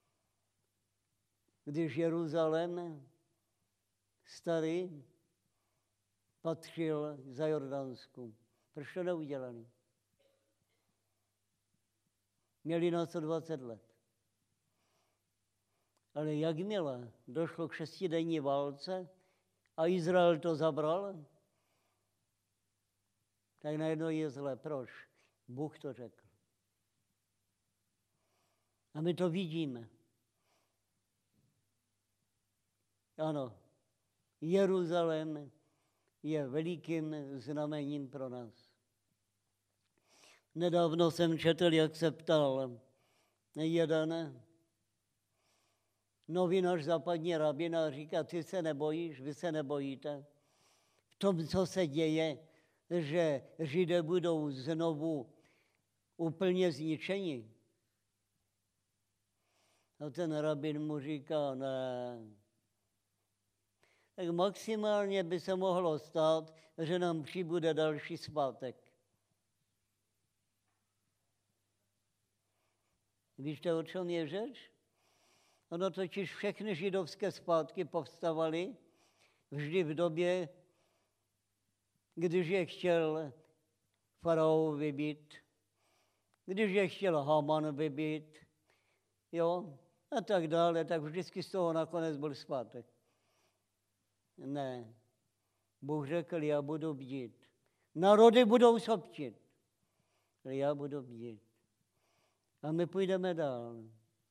Když Jeruzalém starý patřil za Jordánsku. Proč to neudělali? Měli na to 20 let. Ale jakmile došlo k 6denní válce a Izrael to zabral, tak najednou je zlé. Proč? Bůh to řekl. A my to vidíme. Ano, Jeruzalém je velikým znamením pro nás. Nedávno jsem četl, jak se ptal jeden novinář západní rabina a říká, ty se nebojíš, vy se nebojíte. V tom, co se děje, že Židé budou znovu úplně zničeni. A ten rabin mu říká, ne. Tak maximálně by se mohlo stát, že nám přibude další svátek. Víte, o čem je řeč? Ono totiž všechny židovské svátky povstavaly vždy v době, když je chtěl faraon vybít, když je chtěl Haman vybít, jo, a tak dále, tak vždycky z toho nakonec byl svátek. Ne. Bůh řekl, já budu bdít. Národy budou sopčit. Já budu bdít. A my půjdeme dál.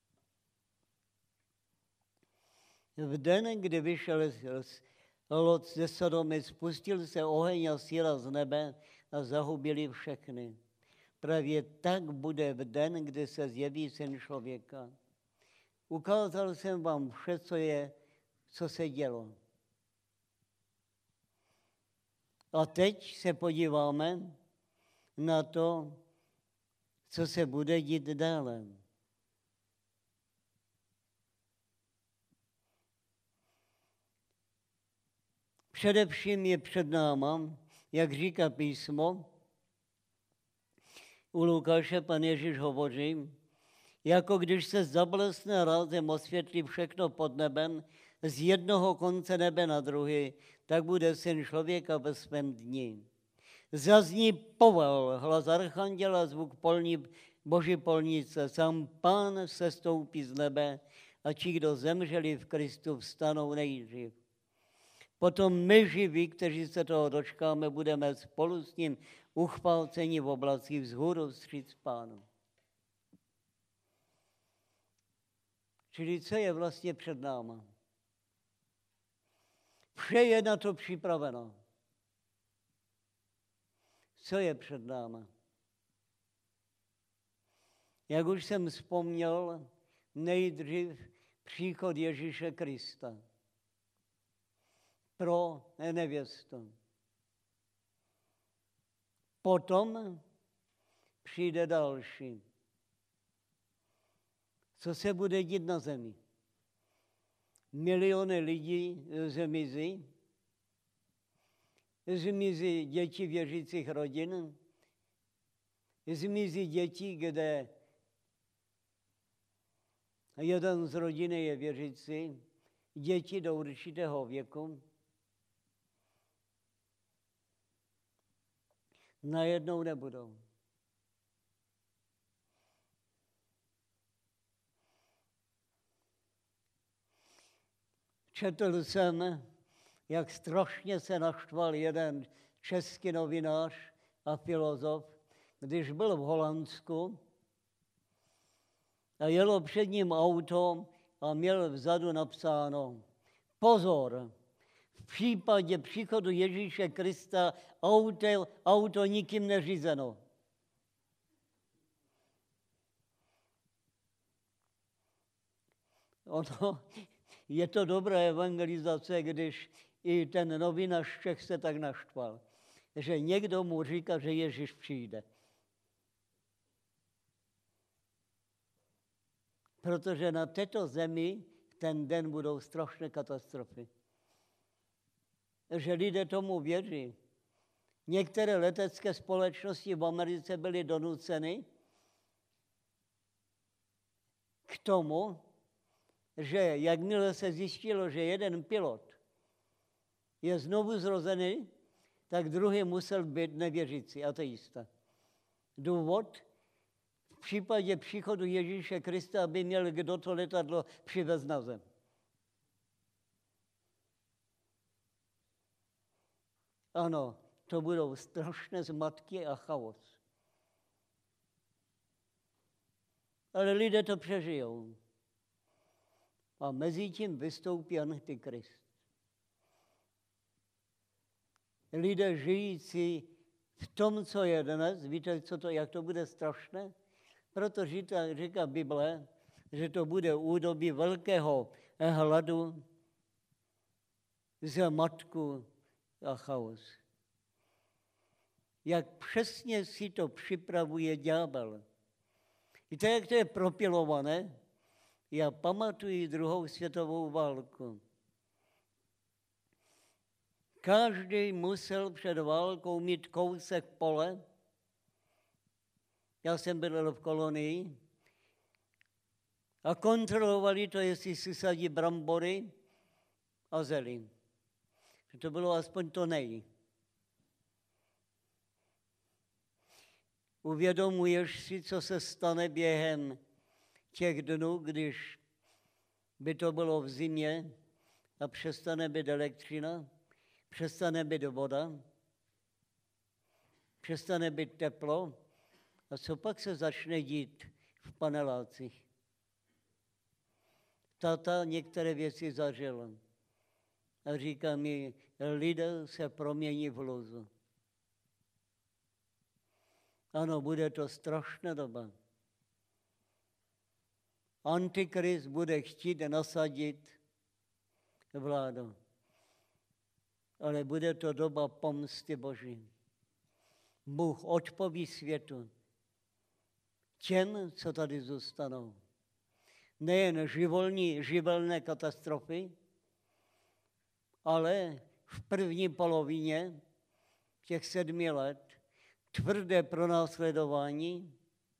V den, kdy vyšel Lot ze Sodomy, spustil se oheň a síla z nebe a zahubili všechny. Právě tak bude v den, kdy se zjeví Syn člověka. Ukázal jsem vám vše, co se dělo. A teď se podíváme na to, co se bude dít dále. Především je před náma, jak říká písmo, u Lukáše pan Ježíš hovoří, jako když se zablesne rázem osvětlí všechno pod nebem, z jednoho konce nebe na druhý, tak bude Syn člověka ve svém dni. Zazní povel, hlas archanděla, zvuk boží polnice, sám Pán sestoupí z nebe a ti, kdo zemřeli v Kristu, vstanou nejdřív. Potom my živí, kteří se toho dočkáme, budeme spolu s ním uchválceni v oblacích vzhůru vstříc Pánu. Čili co je vlastně před náma? Vše je na to připraveno. Co je před náma? Jak už jsem vzpomněl, nejdřív příchod Ježíše Krista pro nevěstu. Potom přijde další. Co se bude dít na zemi? Miliony lidí zmizí. Zmizí děti věřících rodin. Zmizí děti, kde jeden z rodiny je věřící. Děti do určitého věku. Najednou nebudou. Četl jsem, jak strašně se naštval jeden český novinář a filozof, když byl v Holandsku a jelo před ním auto a měl vzadu napsáno: pozor, v případě příchodu Ježíše Krista auto nikým neřízeno. Ono, je to dobrá evangelizace, když i ten novinář Čech se tak naštval, že někdo mu říká, že Ježíš přijde. Protože na této zemi ten den budou strašné katastrofy. Že lidé tomu věří. Některé letecké společnosti v Americe byly donuceny k tomu, že jakmile se zjistilo, že jeden pilot je znovu zrozený, tak druhý musel být nevěřící, ateista. Důvod? V případě příchodu Ježíše Krista by měl kdo to letadlo přivez na zem. Ano, to budou strašné zmatky a chaos. Ale lidé to přežijou. A mezi tím vystoupí Antikrist. lidé žijící v tom, co je dnes. Víte, jak to bude strašné? Proto říká Bible, že to bude údobí velkého hladu, zmatku a chaos. Jak přesně si to připravuje ďábel. Víte, jak to je propilované? Já pamatuji 2. světovou válku. Každý musel před válkou mít kousek pole. Já jsem byl v kolonii a kontrolovali to, jestli si sadí brambory a zelí. To bylo aspoň to nej. Uvědomuješ si, co se stane během těch dnů, když by to bylo v zimě a přestane být elektřina, přestane být voda, přestane být teplo a co pak se začne dít v panelácích? Tata některé věci zažila a říká mi, lidé se promění v lůzu. Ano, bude to strašná doba. Antikrist bude chtít nasadit vládu. Ale bude to doba pomsty Boží. Bůh odpoví světu těm, co tady zůstanou. Nejen živelné katastrofy, ale v první polovině těch 7 let tvrdé pronásledování,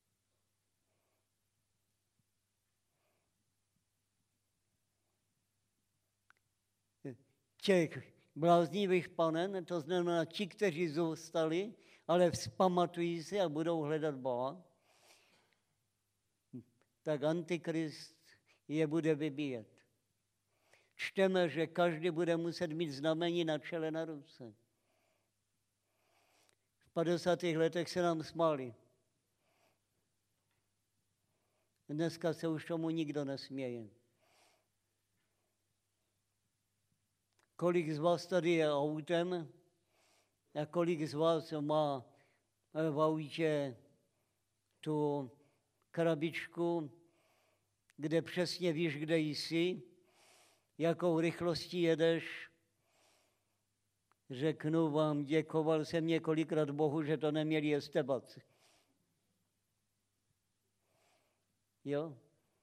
těch bláznivých panen, to znamená ti, kteří zůstali, ale vzpamatují se a budou hledat Boha, tak Antikrist je bude vybíjet. Čteme, že každý bude muset mít znamení na čele, na ruce. V 50. letech se nám smáli. Dneska se už tomu nikdo nesměje. Kolik z vás tady je autem a kolik z vás má v autě tu krabičku, kde přesně víš, kde jsi, jakou rychlostí jedeš. Řeknu vám, děkoval jsem několikrát Bohu, že to neměli estebaci. Jo?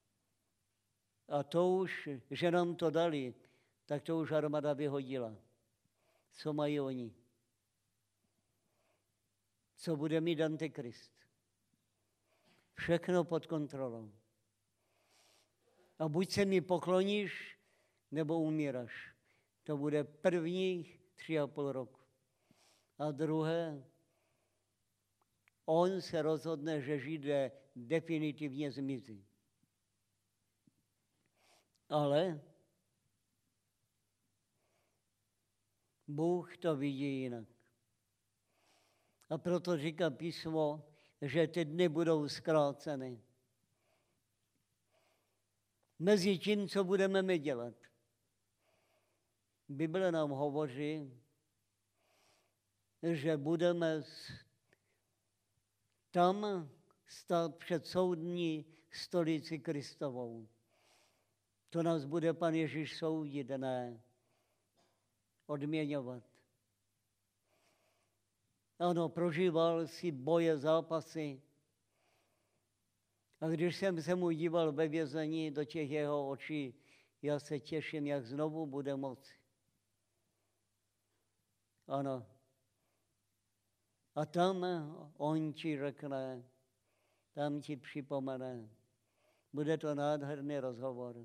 A to už, že nám to dali, tak to už armáda vyhodila. Co mají oni? Co bude mít Antikrist? Všechno pod kontrolou. A buď se mi pokloníš, nebo umíráš. To bude prvních 3,5 roku. A druhé, on se rozhodne, že Židé definitivně zmizí. Ale Bůh to vidí jinak. A proto říká písmo, že ty dny budou zkráceny. Mezi tím, co budeme my dělat. Bible nám hovoří, že budeme tam stát před soudní stolici Kristovou. To nás bude Pan Ježíš soudit, ne odměňovat. Ano, prožíval si boje, zápasy. A když jsem se mu díval ve vězení do těch jeho očí, já se těším, jak znovu bude moci. Ano. A tam on ti řekne, tam ti připomene. Bude to nádherný rozhovor.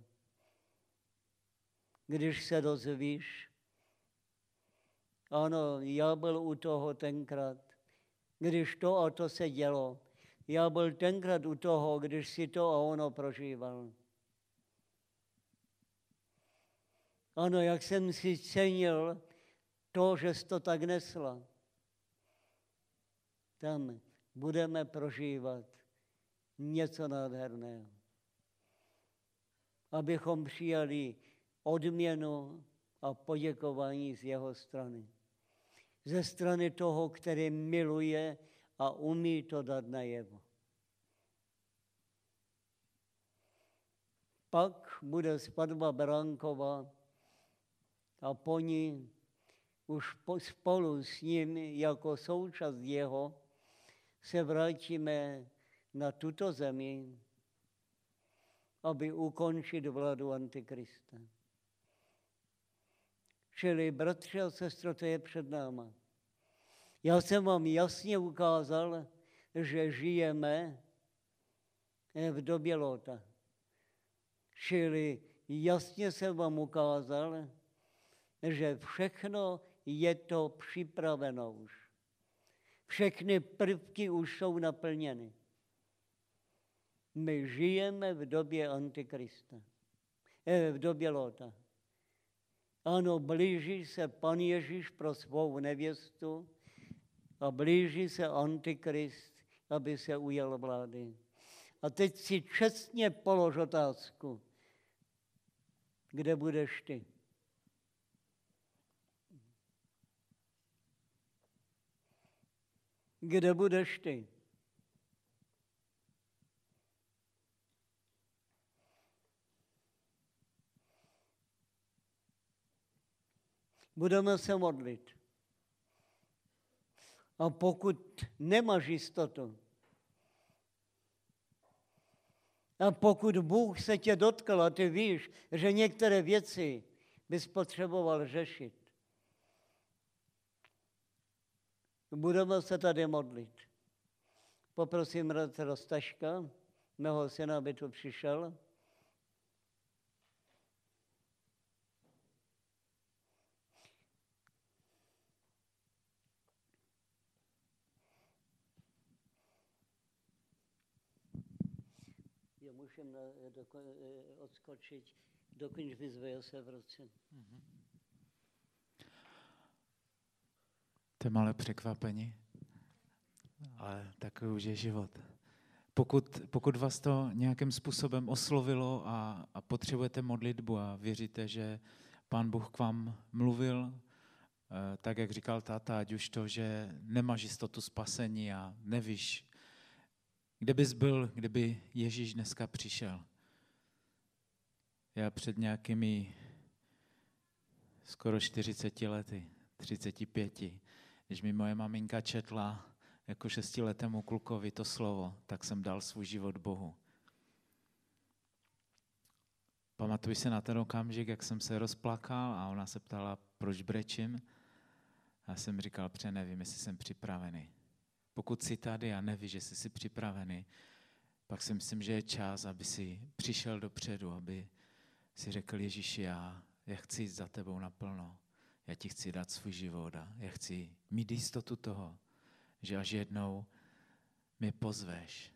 Když se dozvíš, ano, já byl u toho tenkrát, když to a to se dělo. Já byl tenkrát u toho, když si to a ono prožíval. Ano, jak jsem si cenil to, že jsi to tak nesla. Tam budeme prožívat něco nádherného. Abychom přijali odměnu a poděkování z jeho strany. ze strany toho, který miluje a umí to dát najevo. Pak bude svatba beránková a po ní už spolu s ním jako součást jeho se vrátíme na tuto zemi, aby ukončit vládu Antikrista. Čili, bratři a sestro, to je před náma. Já jsem vám jasně ukázal, že žijeme v době Lóta. Čili jasně jsem vám ukázal, že všechno je to připraveno už. Všechny prvky už jsou naplněny. My žijeme v době Antikrista, v době Lóta. Ano, blíží se Pan Ježíš pro svou nevěstu a blíží se Antikrist, aby se ujal vlády. A teď si čestně polož otázku, kde budeš ty? Kde budeš ty? Budeme se modlit. A pokud nemáš jistotu, a pokud Bůh se tě dotkl a ty víš, že některé věci bys potřeboval řešit, budeme se tady modlit. Poprosím bratra Staška, mého syna, aby tu přišel. Já můžem odskočit, dokud vyzveje se v roce. To je malé překvapení, ale takový už je život. Pokud vás to nějakým způsobem oslovilo a potřebujete modlitbu a věříte, že Pán Bůh k vám mluvil, tak jak říkal táta, ať už to, že nemáš jistotu spasení a nevíš, kde bys byl, kdyby Ježíš dneska přišel. Já před nějakými skoro 40 lety, 35, když mi moje maminka četla jako 6letému klukovi to slovo, tak jsem dal svůj život Bohu. Pamatuji se na ten okamžik, jak jsem se rozplakal a ona se ptala, proč brečím. Já jsem říkal, nevím, jestli jsem připravený. Pokud jsi tady a nevíš, že jsi připravený, pak si myslím, že je čas, aby si přišel dopředu, aby si řekl, Ježíši, já chci jít za tebou naplno. Já ti chci dát svůj život a já chci mít jistotu toho, že až jednou mě pozveš,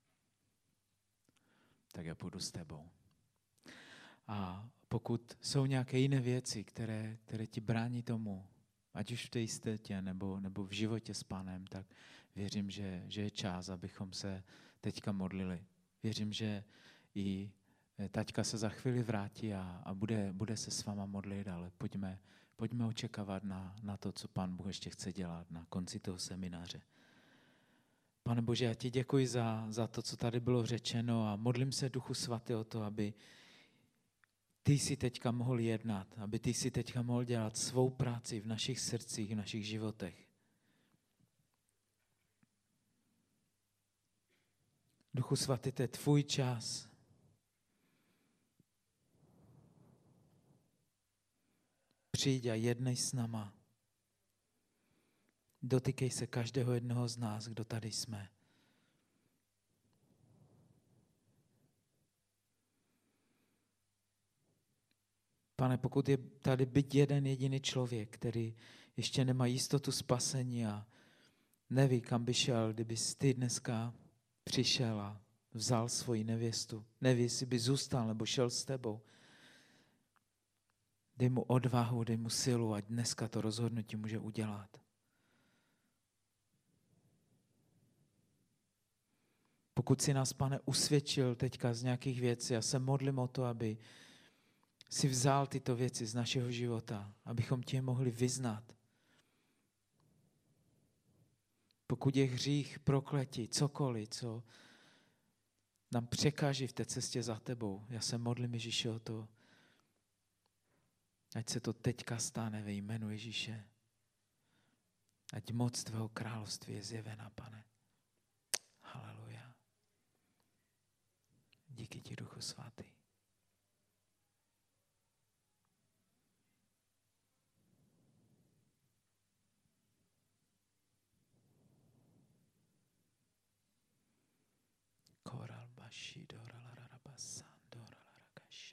tak já půjdu s tebou. A pokud jsou nějaké jiné věci, které ti brání tomu, ať už v té jistotě nebo v životě s Pánem, tak věřím, že je čas, abychom se teďka modlili. Věřím, že i taťka se za chvíli vrátí a bude se s váma modlit, ale pojďme očekávat na to, co Pán Bůh ještě chce dělat na konci toho semináře. Pane Bože, já ti děkuji za to, co tady bylo řečeno a modlím se Duchu Svatý o to, aby ty jsi teďka mohl jednat, aby ty jsi teďka mohl dělat svou práci v našich srdcích, v našich životech. Duchu Svatý, to je tvůj čas. Přijď a jednej s náma. Dotykej se každého jednoho z nás, kdo tady jsme. Pane, pokud je tady byť jeden jediný člověk, který ještě nemá jistotu spasení a neví, kam by šel, kdybys ty dneska přišel a vzal svoji nevěstu, neví, jestli by zůstal nebo šel s tebou, dej mu odvahu, dej mu silu, ať dneska to rozhodnutí může udělat. Pokud si nás, Pane, usvědčil teďka z nějakých věcí, já se modlím o to, aby si vzal tyto věci z našeho života, abychom tě mohli vyznat. pokud je hřích, prokletí, cokoliv, co nám překáží v té cestě za tebou. Já se modlím, Ježíši, o to, ať se to teďka stane ve jménu Ježíše. Ať moc tvého království je zjevena, Pane. Haleluja. Díky ti, Duchu svatý. Koral bashi dora la rabasa dora la rakasha.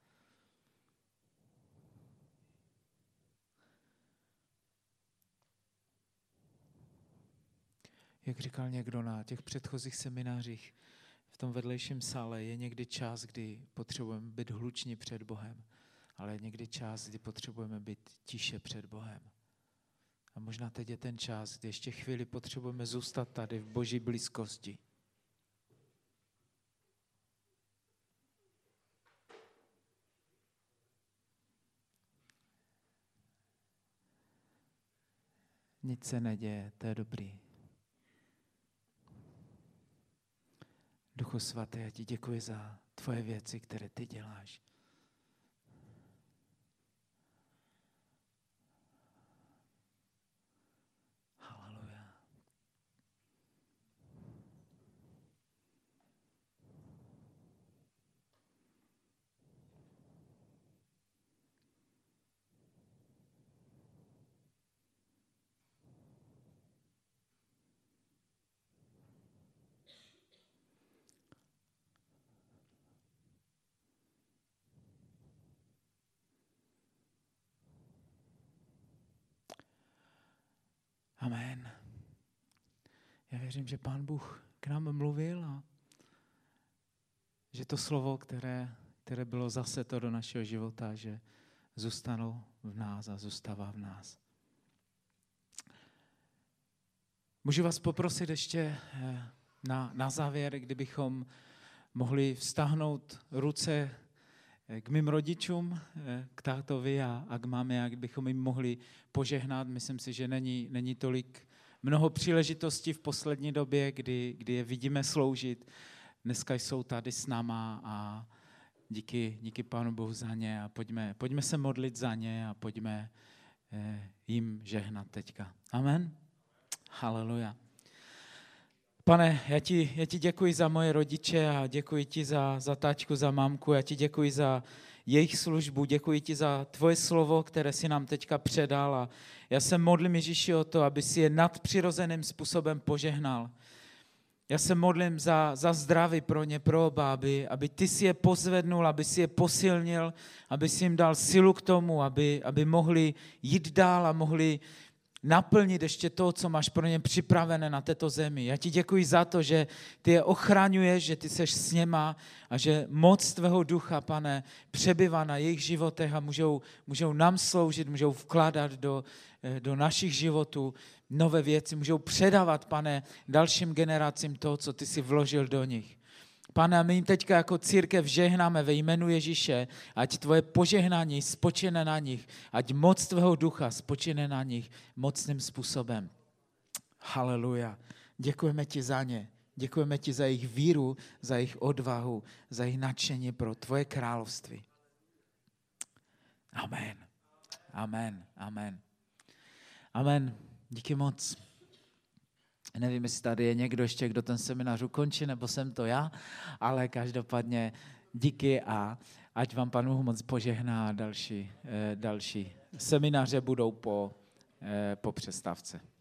Jak říkal někdo na těch předchozích seminářích, v tom vedlejším sále je někdy čas, kdy potřebujeme být hluční před Bohem, ale je někdy čas, kdy potřebujeme být tiše před Bohem. A možná teď je ten čas, kdy ještě chvíli potřebujeme zůstat tady v Boží blízkosti. Nic se neděje, to je dobrý. Duchu svatý, já ti děkuji za tvoje věci, které ty děláš. Haleluja. Amen. Já věřím, že Pán Bůh k nám mluvil a že to slovo, které bylo zaseto do našeho života, že zůstalo v nás a zůstává v nás. Můžu vás poprosit ještě na závěr, kdybychom mohli vztáhnout ruce k mým rodičům, k tátovi a k mámě, a kdybychom jim mohli požehnat. Myslím si, že není tolik mnoho příležitostí v poslední době, kdy je vidíme sloužit. Dneska jsou tady s náma a díky Pánu Bohu za ně a pojďme se modlit za ně a pojďme jim žehnat teďka. Amen. Haleluja. Pane, já ti děkuji za moje rodiče a děkuji ti za táčku, za mámku. Já ti děkuji za jejich službu, děkuji ti za tvoje slovo, které si nám teďka předal. A já se modlím, Ježíši, o to, aby si je nadpřirozeným způsobem požehnal. Já se modlím za zdraví pro ně, pro oba, aby ty si je pozvednul, aby si je posilnil, aby si jim dal silu k tomu, aby mohli jít dál a mohli naplnit ještě to, co máš pro ně připravené na této zemi. Já ti děkuji za to, že ty je ochraňuješ, že ty seš s něma a že moc tvého ducha, Pane, přebývá na jejich životech a můžou nám sloužit, můžou vkládat do našich životů nové věci, můžou předávat, Pane, dalším generacím to, co ty jsi vložil do nich. Pane, a my jim teďka jako církev žehnáme ve jménu Ježíše, ať tvoje požehnání spočine na nich, ať moc tvého ducha spočine na nich mocným způsobem. Haleluja. Děkujeme ti za ně. Děkujeme ti za jejich víru, za jejich odvahu, za jejich nadšení pro tvoje království. Amen. Amen. Amen. Amen. Díky moc. Nevím, jestli tady je někdo ještě, kdo ten seminář ukončí, nebo jsem to já, ale každopádně díky a ať vám Pán Bůh moc požehná a další semináře budou po přestávce.